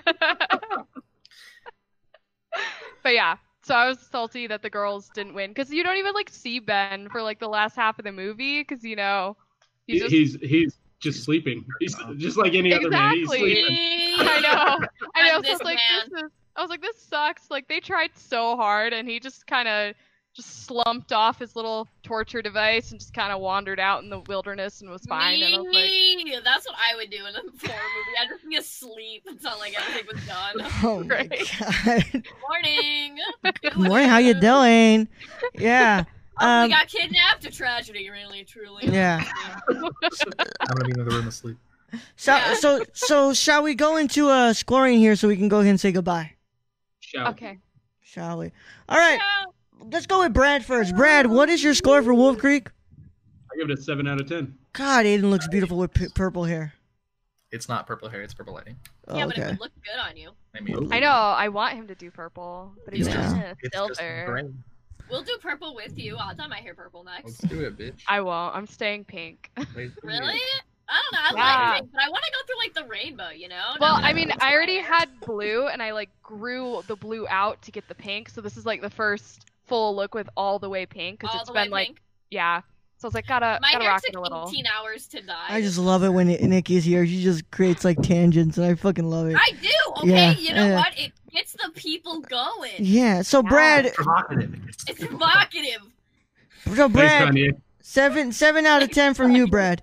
But yeah, so I was salty that the girls didn't win because you don't even like see Ben for like the last half of the movie because you know he's just He's he's just sleeping. He's just like any other man. He's Exactly. sleeping. I know. I know. I'm So I was this like, man. this is. I was like, this sucks. Like they tried so hard, and he just kind of just slumped off his little torture device and just kind of wandered out in the wilderness and was fine. And I was like, Me, that's what I would do in a horror movie. I'd just be asleep until like everything was done. Oh my god. Morning. Good morning. How you doing? Yeah. Oh, Um, we got kidnapped. A tragedy, really, truly. Yeah. I'm gonna be in the room asleep. So, so, so, shall we go into uh, scoring here so we can go ahead and say goodbye? Shall okay. Shall we? All right. Let's go with Brad first. Brad, what is your score for Wolf Creek? I give it a seven out of ten. God, Aiden looks beautiful with p- purple hair. It's not purple hair. It's purple lighting. Yeah, but it Okay. would look good on you. I mean, I know. I want him to do purple, but he's Yeah. just in it's just silver. gray. We'll do purple with you. I'll dye my hair purple Let's next. do it, bitch. I won't. I'm staying pink. Wait, Really? I don't know. I Yeah. like pink, but I want to go through like the rainbow, you know? Well, Now that I mean, it's I already fire. had blue, and I like grew the blue out to get the pink. So this is like the first full look with all the way pink because All it's the way been like, pink? yeah. So I was like, gotta, My gotta hair rock took it a little. eighteen hours to dye. I just love it when it, Nikki's here. She just creates like tangents, and I fucking love it. I do. Okay, Yeah, you know yeah. what? It gets the people going. Yeah. So Brad, Provocative. It's provocative. so Brad, Thanks, Kanye. seven, seven out of ten from you, Brad.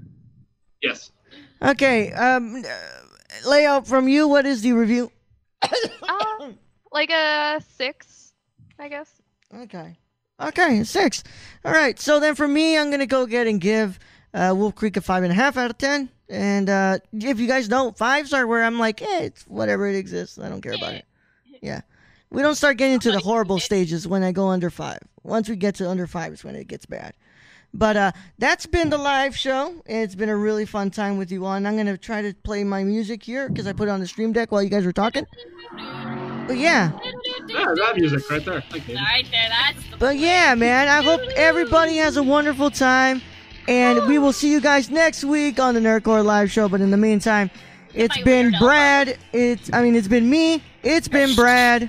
Yes. Okay. Um, uh, layout from you. What is the review? Uh, like a six, I guess. Okay. Okay, six. All right. So then for me, I'm gonna go ahead and give uh, Wolf Creek a five and a half out of ten. And uh, if you guys know, fives are where I'm like, eh, it's whatever, it exists. I don't care about it. Yeah. We don't start getting into the horrible stages when I go under five. Once we get to under five is when it gets bad. But uh, that's been the live show. It's been a really fun time with you all. And I'm going to try to play my music here because I put it on the stream deck while you guys were talking. But yeah. Yeah, that music right there. Thank you. Right there, that's the But yeah, man, I hope everybody has a wonderful time. And we will see you guys next week on the Nerdcore live show. But in the meantime, it's my been weird Brad. It's, I mean, it's been me. It's been Brad.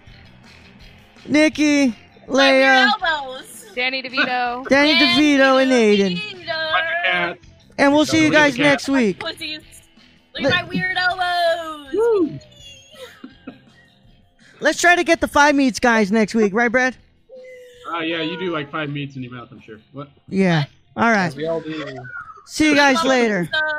Nikki, My weird Leia, elbows. Danny DeVito. Danny DeVito, and Aiden. Cat. And we'll see you Look at guys the cat. next week. Pussies. Look at my weird elbows. Woo. Let's try to get the five meats guys next week, right, Brad? Ah, yeah, you do like five meats in your mouth, I'm sure. What? Yeah. All right. We all do. See you guys later. So-